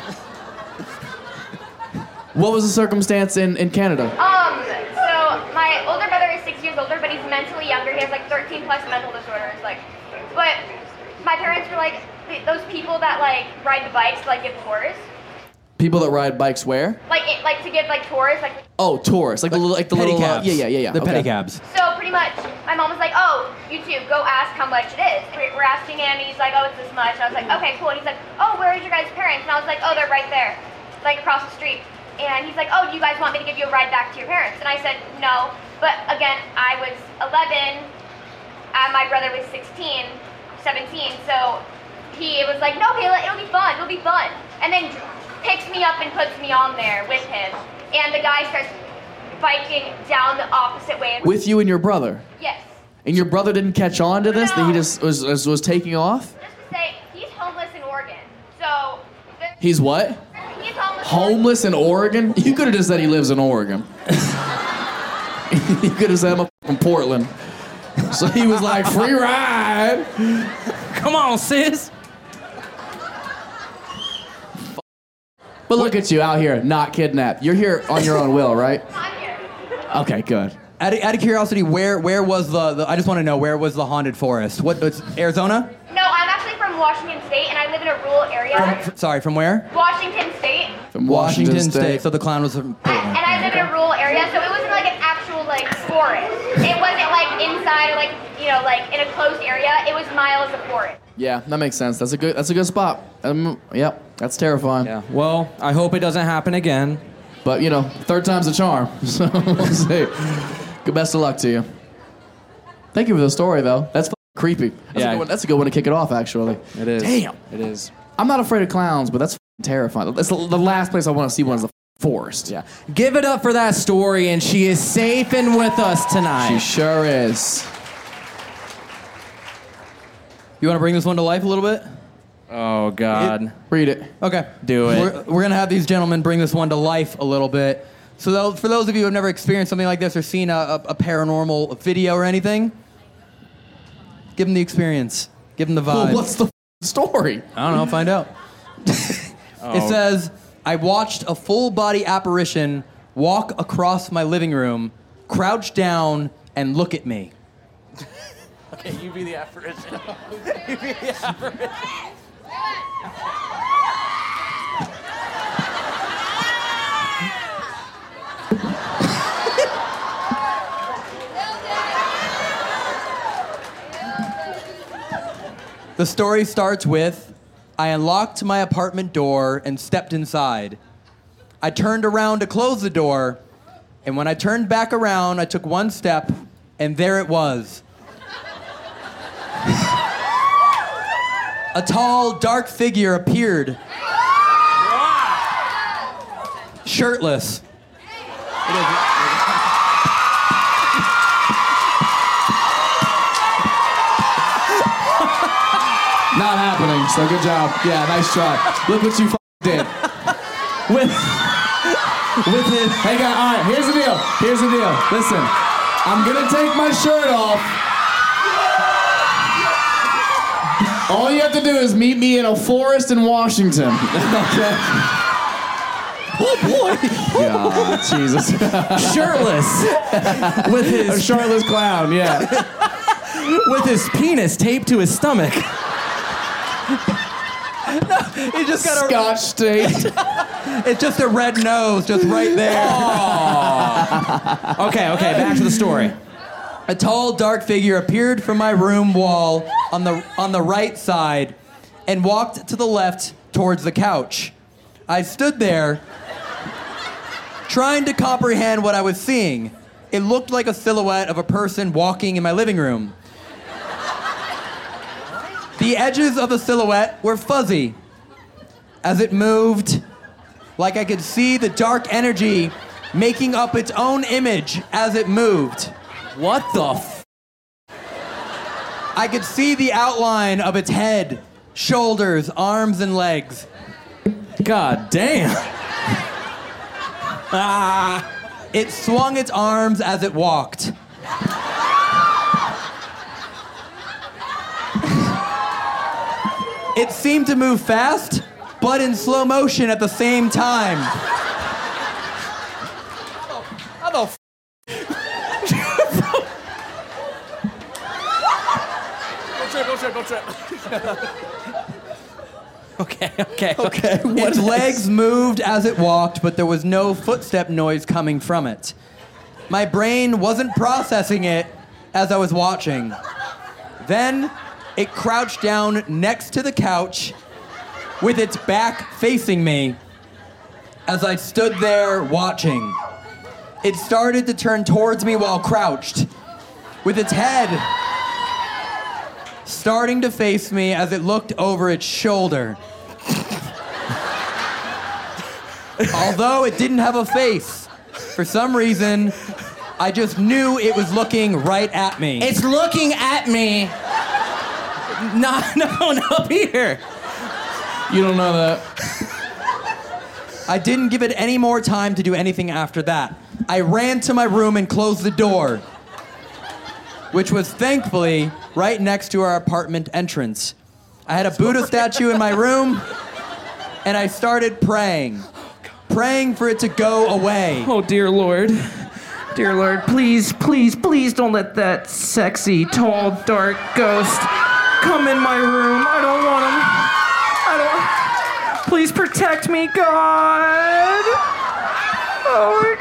What was the circumstance in, in Canada? Um, so my older brother is six years older, but he's mentally younger. He has like thirteen plus mental disorders. Like, but my parents were like th- those people that like ride the bikes to like give tours, People that ride bikes where? like it, like to give like tours, like. Oh, tourists. Like the little, like the little. Uh, Pedicabs. yeah, yeah, yeah, yeah. The okay. pedicabs. So pretty much, my mom was like, "Oh, you two, go ask how much it is." We're we're asking him, and he's like, "Oh, it's this much." And I was like, "Okay, cool." And he's like, "Oh, where is your guys' parents?" And I was like, "Oh, they're right there, like across the street." And he's like, "Oh, do you guys want me to give you a ride back to your parents?" And I said, "No." But again, I was eleven, and my brother was sixteen, seventeen. So he was like, no, Kayla, it'll be fun, it'll be fun. And then picks me up and puts me on there with him. And the guy starts biking down the opposite way. With you and your brother? Yes. And your brother didn't catch on to this? No. That he just was, was, was taking off? Just to say, he's homeless in Oregon. So... the- He's what? He's homeless. Homeless in Oregon? You could have just said he lives in Oregon. You could have said I'm from Portland. So he was like, free ride. Come on, sis. But look at you out here, not kidnapped. You're here on your own will, right? I'm here. Okay, good. Out of, out of curiosity, where where was the, the? I just want to know, where was the haunted forest? What? It's Arizona? No, I'm actually from Washington State, and I live in a rural area. From, sorry, from where? Washington State. From Washington, State. So the clown was from And, Portland. and I live in a rural area, so it wasn't like an actual like forest. It wasn't like inside, like you know, like in a closed area. It was miles of forest. Yeah, that makes sense. That's a good. That's a good spot. Um, yep, that's terrifying. Yeah. Well, I hope it doesn't happen again. But you know, third time's a charm. So we'll see. Good best of luck to you. Thank you for the story, though. That's f- creepy. That's, Yeah. a good one. That's a good one to kick it off, actually. It is. Damn. It is. I'm not afraid of clowns, but that's f- terrifying. That's the, the last place I want to see one is the f- forest. Yeah. Give it up for that story, and she is safe and with us tonight. She sure is. You want to bring this one to life a little bit? Oh, God. Read it. Okay. Do it. We're, we're going to have these gentlemen bring this one to life a little bit. So those, for those of you who have never experienced something like this or seen a, a, a paranormal video or anything, give them the experience. Give them the vibe. Well, what's the f- story? I don't know. Find out. It says, I watched a full-body apparition walk across my living room, crouch down, and look at me. Okay, you be the apparition. You be the apparition. The story starts with, I unlocked my apartment door and stepped inside. I turned around to close the door, and when I turned back around, I took one step, and there it was. A tall, dark figure appeared. Shirtless. It is. Not happening. So good job. Yeah, nice try. Look what you f- did. With with his. Hey guys, all right. Here's the deal. Here's the deal. Listen, I'm gonna take my shirt off. All you have to do is meet me in a forest in Washington. Okay. Oh boy. God, Jesus. Shirtless. With A his shirtless clown. Yeah. with his penis taped to his stomach. He just got a. Scotch tape. It's just a red nose, just right there. Okay, okay, back to the story. A tall, dark figure appeared from my room wall on the on the right side and walked to the left towards the couch. I stood there, trying to comprehend what I was seeing. It looked like a silhouette of a person walking in my living room. The edges of the silhouette were fuzzy. As it moved, like I could see the dark energy making up its own image as it moved. What the f? I could see the outline of its head, shoulders, arms, and legs. God damn. Ah! It swung its arms as it walked. It seemed to move fast, but in slow motion at the same time. How the f? Go trip, go trip, go trip. Okay, okay, okay. Its legs moved as it walked, but there was no footstep noise coming from it. My brain wasn't processing it as I was watching. Then it crouched down next to the couch with its back facing me as I stood there watching. It started to turn towards me while crouched, with its head starting to face me as it looked over its shoulder. Although it didn't have a face, for some reason, I just knew it was looking right at me. It's looking at me. No, no, no, up here. You don't know that. I didn't give it any more time to do anything after that. I ran to my room and closed the door, which was thankfully right next to our apartment entrance. I had a Buddha statue in my room, and I started praying. Praying for it to go away. Oh, dear Lord. Dear Lord, please, please, please don't let that sexy, tall, dark ghost come in my room. I don't want him. I don't... Please protect me, God. Oh, my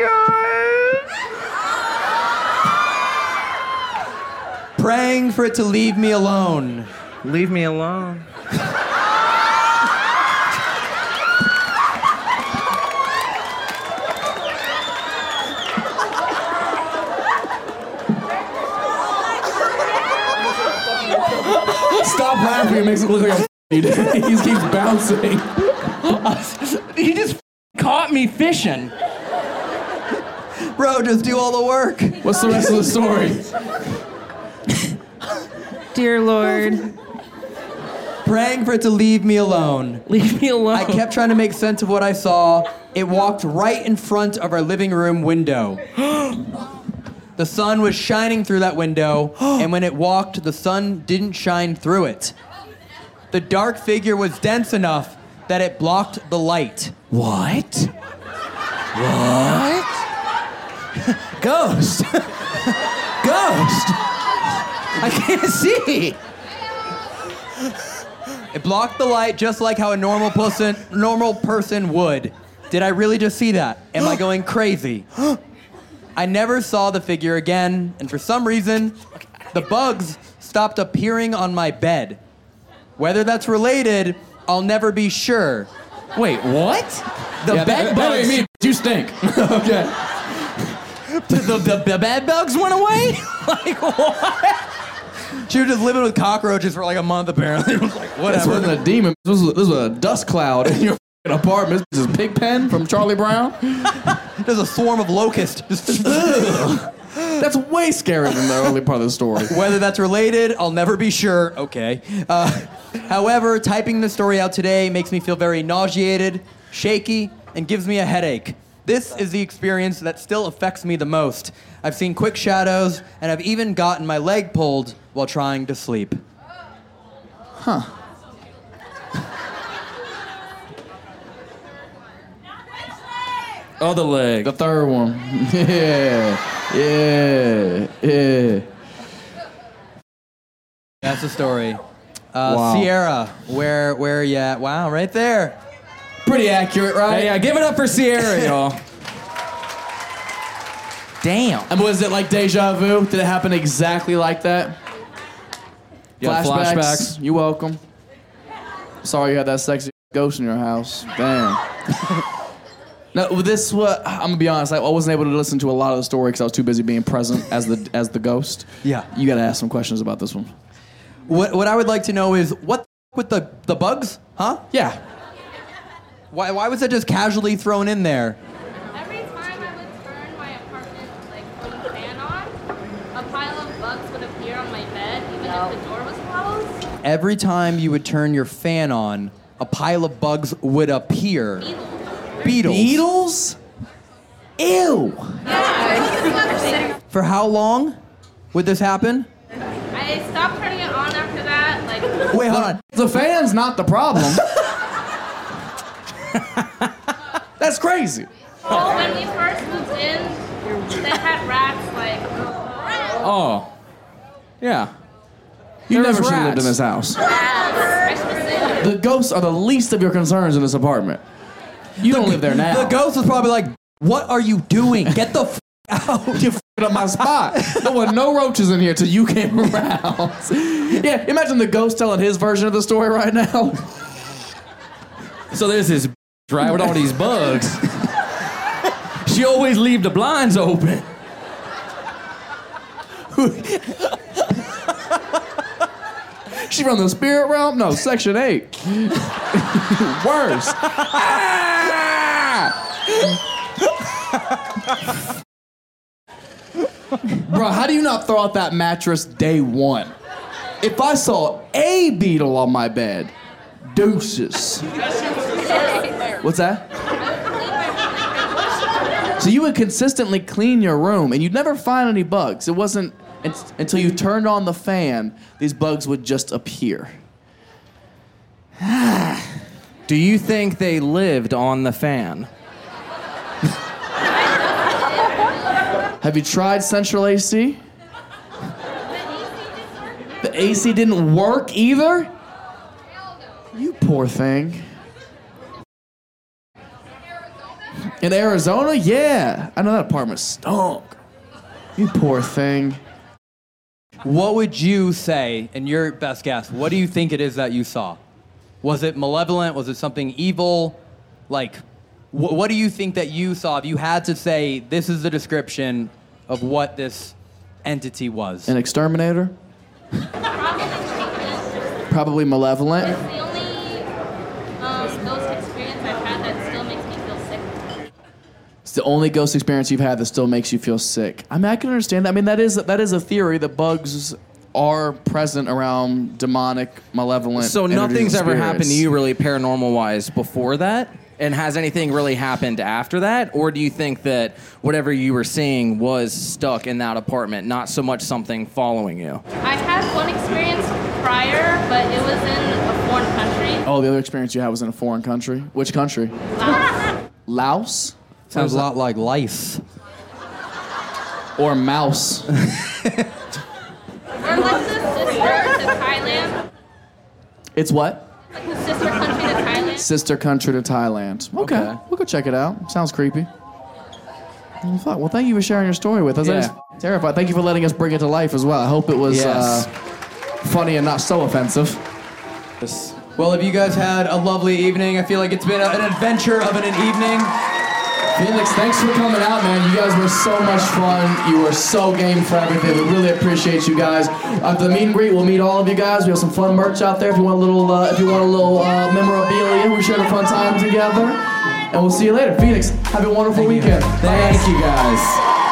God. Praying for it to leave me alone. Leave me alone. Stop laughing. It makes it look like I'm he just keeps bouncing. He just caught me fishing. Bro, just do all the work. What's the rest of the story? Dear Lord. Praying for it to leave me alone. Leave me alone. I kept trying to make sense of what I saw. It walked right in front of our living room window. The sun was shining through that window, and when it walked, the sun didn't shine through it. The dark figure was dense enough that it blocked the light. What? What? Ghost. Ghost. I can't see. It blocked the light just like how a normal person, normal person would. Did I really just see that? Am I going crazy? I never saw the figure again, and for some reason, the bugs stopped appearing on my bed. Whether that's related, I'll never be sure. Wait, what? The Yeah, bed that, bugs. that ain't me. You stink. Okay. the, the, the, the bed bugs went away? Like, what? She was just living with cockroaches for like a month, apparently. It was like, This whatever. wasn't a demon. This was, this was a dust cloud in your f***ing apartment. This is Pigpen from Charlie Brown. There's a swarm of locusts. That's way scarier than the early part of the story. Whether that's related, I'll never be sure. Okay. Uh, however, typing this story out today makes me feel very nauseated, shaky, and gives me a headache. This is the experience that still affects me the most. I've seen quick shadows, and I've even gotten my leg pulled while trying to sleep. Huh. Oh, the leg. The third one. Yeah. Yeah. Yeah. That's the story. Uh, Wow. Sierra, where where are you at? Wow, right there. Pretty accurate, right? Hey, yeah, give it up for Sierra, y'all. Damn. And was it like deja vu? Did it happen exactly like that? Yeah, flashbacks. flashbacks. You welcome. Sorry you had that sexy ghost in your house. Damn. No, this what I'm gonna be honest. I wasn't able to listen to a lot of the story because I was too busy being present as the as the ghost. Yeah. You gotta ask some questions about this one. What what I would like to know is what the f- with the the bugs, huh? Yeah. Why why was it just casually thrown in there? Every time I would turn my apartment like the fan on, a pile of bugs would appear on my bed, even if the door was closed. Every time you would turn your fan on, a pile of bugs would appear. Beetles. Beetles. Beetles? Ew. For how long would this happen? I stopped turning it on after that. Like, Wait, hold on. The fan's not the problem. That's crazy. well, when we first moved in, they had rats. Like, Oh. Yeah. You There never was should have lived in rats. this house. especially The ghosts are the least of your concerns in this apartment. You don't live there now. The ghost was probably like, "What are you doing? Get the f- out!" You f***ing up my spot. There were no roaches in here till you came around. Yeah, imagine the ghost telling his version of the story right now. So there's this b- right with all these bugs. She always leave the blinds open. She from the spirit realm? No, section eight. Worse. Ah! Bro, how do you not throw out that mattress day one? If I saw a beetle on my bed, deuces. What's that? So you would consistently clean your room and you'd never find any bugs. It wasn't until you turned on the fan, these bugs would just appear. Do you think they lived on the fan? Have you tried Central A C? The A C didn't work either? You poor thing. In Arizona? Yeah. I know that apartment stunk. You poor thing. What would you say, in your best guess, what do you think it is that you saw? Was it malevolent? Was it something evil? Like, wh- what do you think that you saw? If you had to say, this is the description of what this entity was. An exterminator? Probably malevolent. It's the only um, ghost experience I've had that still makes me feel sick. It's the only ghost experience you've had that still makes you feel sick. I mean, I can understand that. I mean, that is that is a theory that bugs are present around demonic, malevolent. So energies nothing's and ever happened to spirits. you really paranormal-wise before that? And has anything really happened after that? Or do you think that whatever you were seeing was stuck in that apartment, not so much something following you? I had one experience prior, but it was in a foreign country. Oh, the other experience you had was in a foreign country? Which country? Laos. Laos? Sounds a lot like lice. Or mouse. Or like the sister to Thailand. It's what? Like the sister country to Thailand. Sister country to Thailand. Okay. Okay. We'll go check it out. Sounds creepy. Well, fuck. Well, thank you for sharing your story with us. Yeah. I was terrified. Thank you for letting us bring it to life as well. I hope it was Yes. uh, funny and not so offensive. Well, if you guys had a lovely evening, I feel like it's been a, an adventure of an, an evening. Phoenix, thanks for coming out, man. You guys were so much fun. You were so game for everything. We really appreciate you guys. At the meet and greet, we'll meet all of you guys. We have some fun merch out there. If you want a little, uh, if you want a little uh, memorabilia, we shared a fun time together. And we'll see you later. Phoenix, have a wonderful Thank you. weekend. Thank you, guys.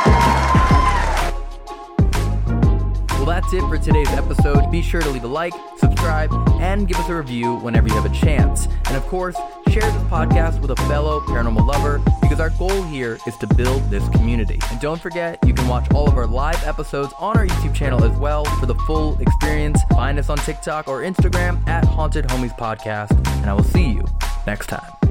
Well, that's it for today's episode. Be sure to leave a like, subscribe, and give us a review whenever you have a chance. And of course, share this podcast with a fellow paranormal lover, because our goal here is to build this community. And don't forget, you can watch all of our live episodes on our YouTube channel as well for the full experience. Find us on TikTok or Instagram at Haunted Homies Podcast, and I will see you next time.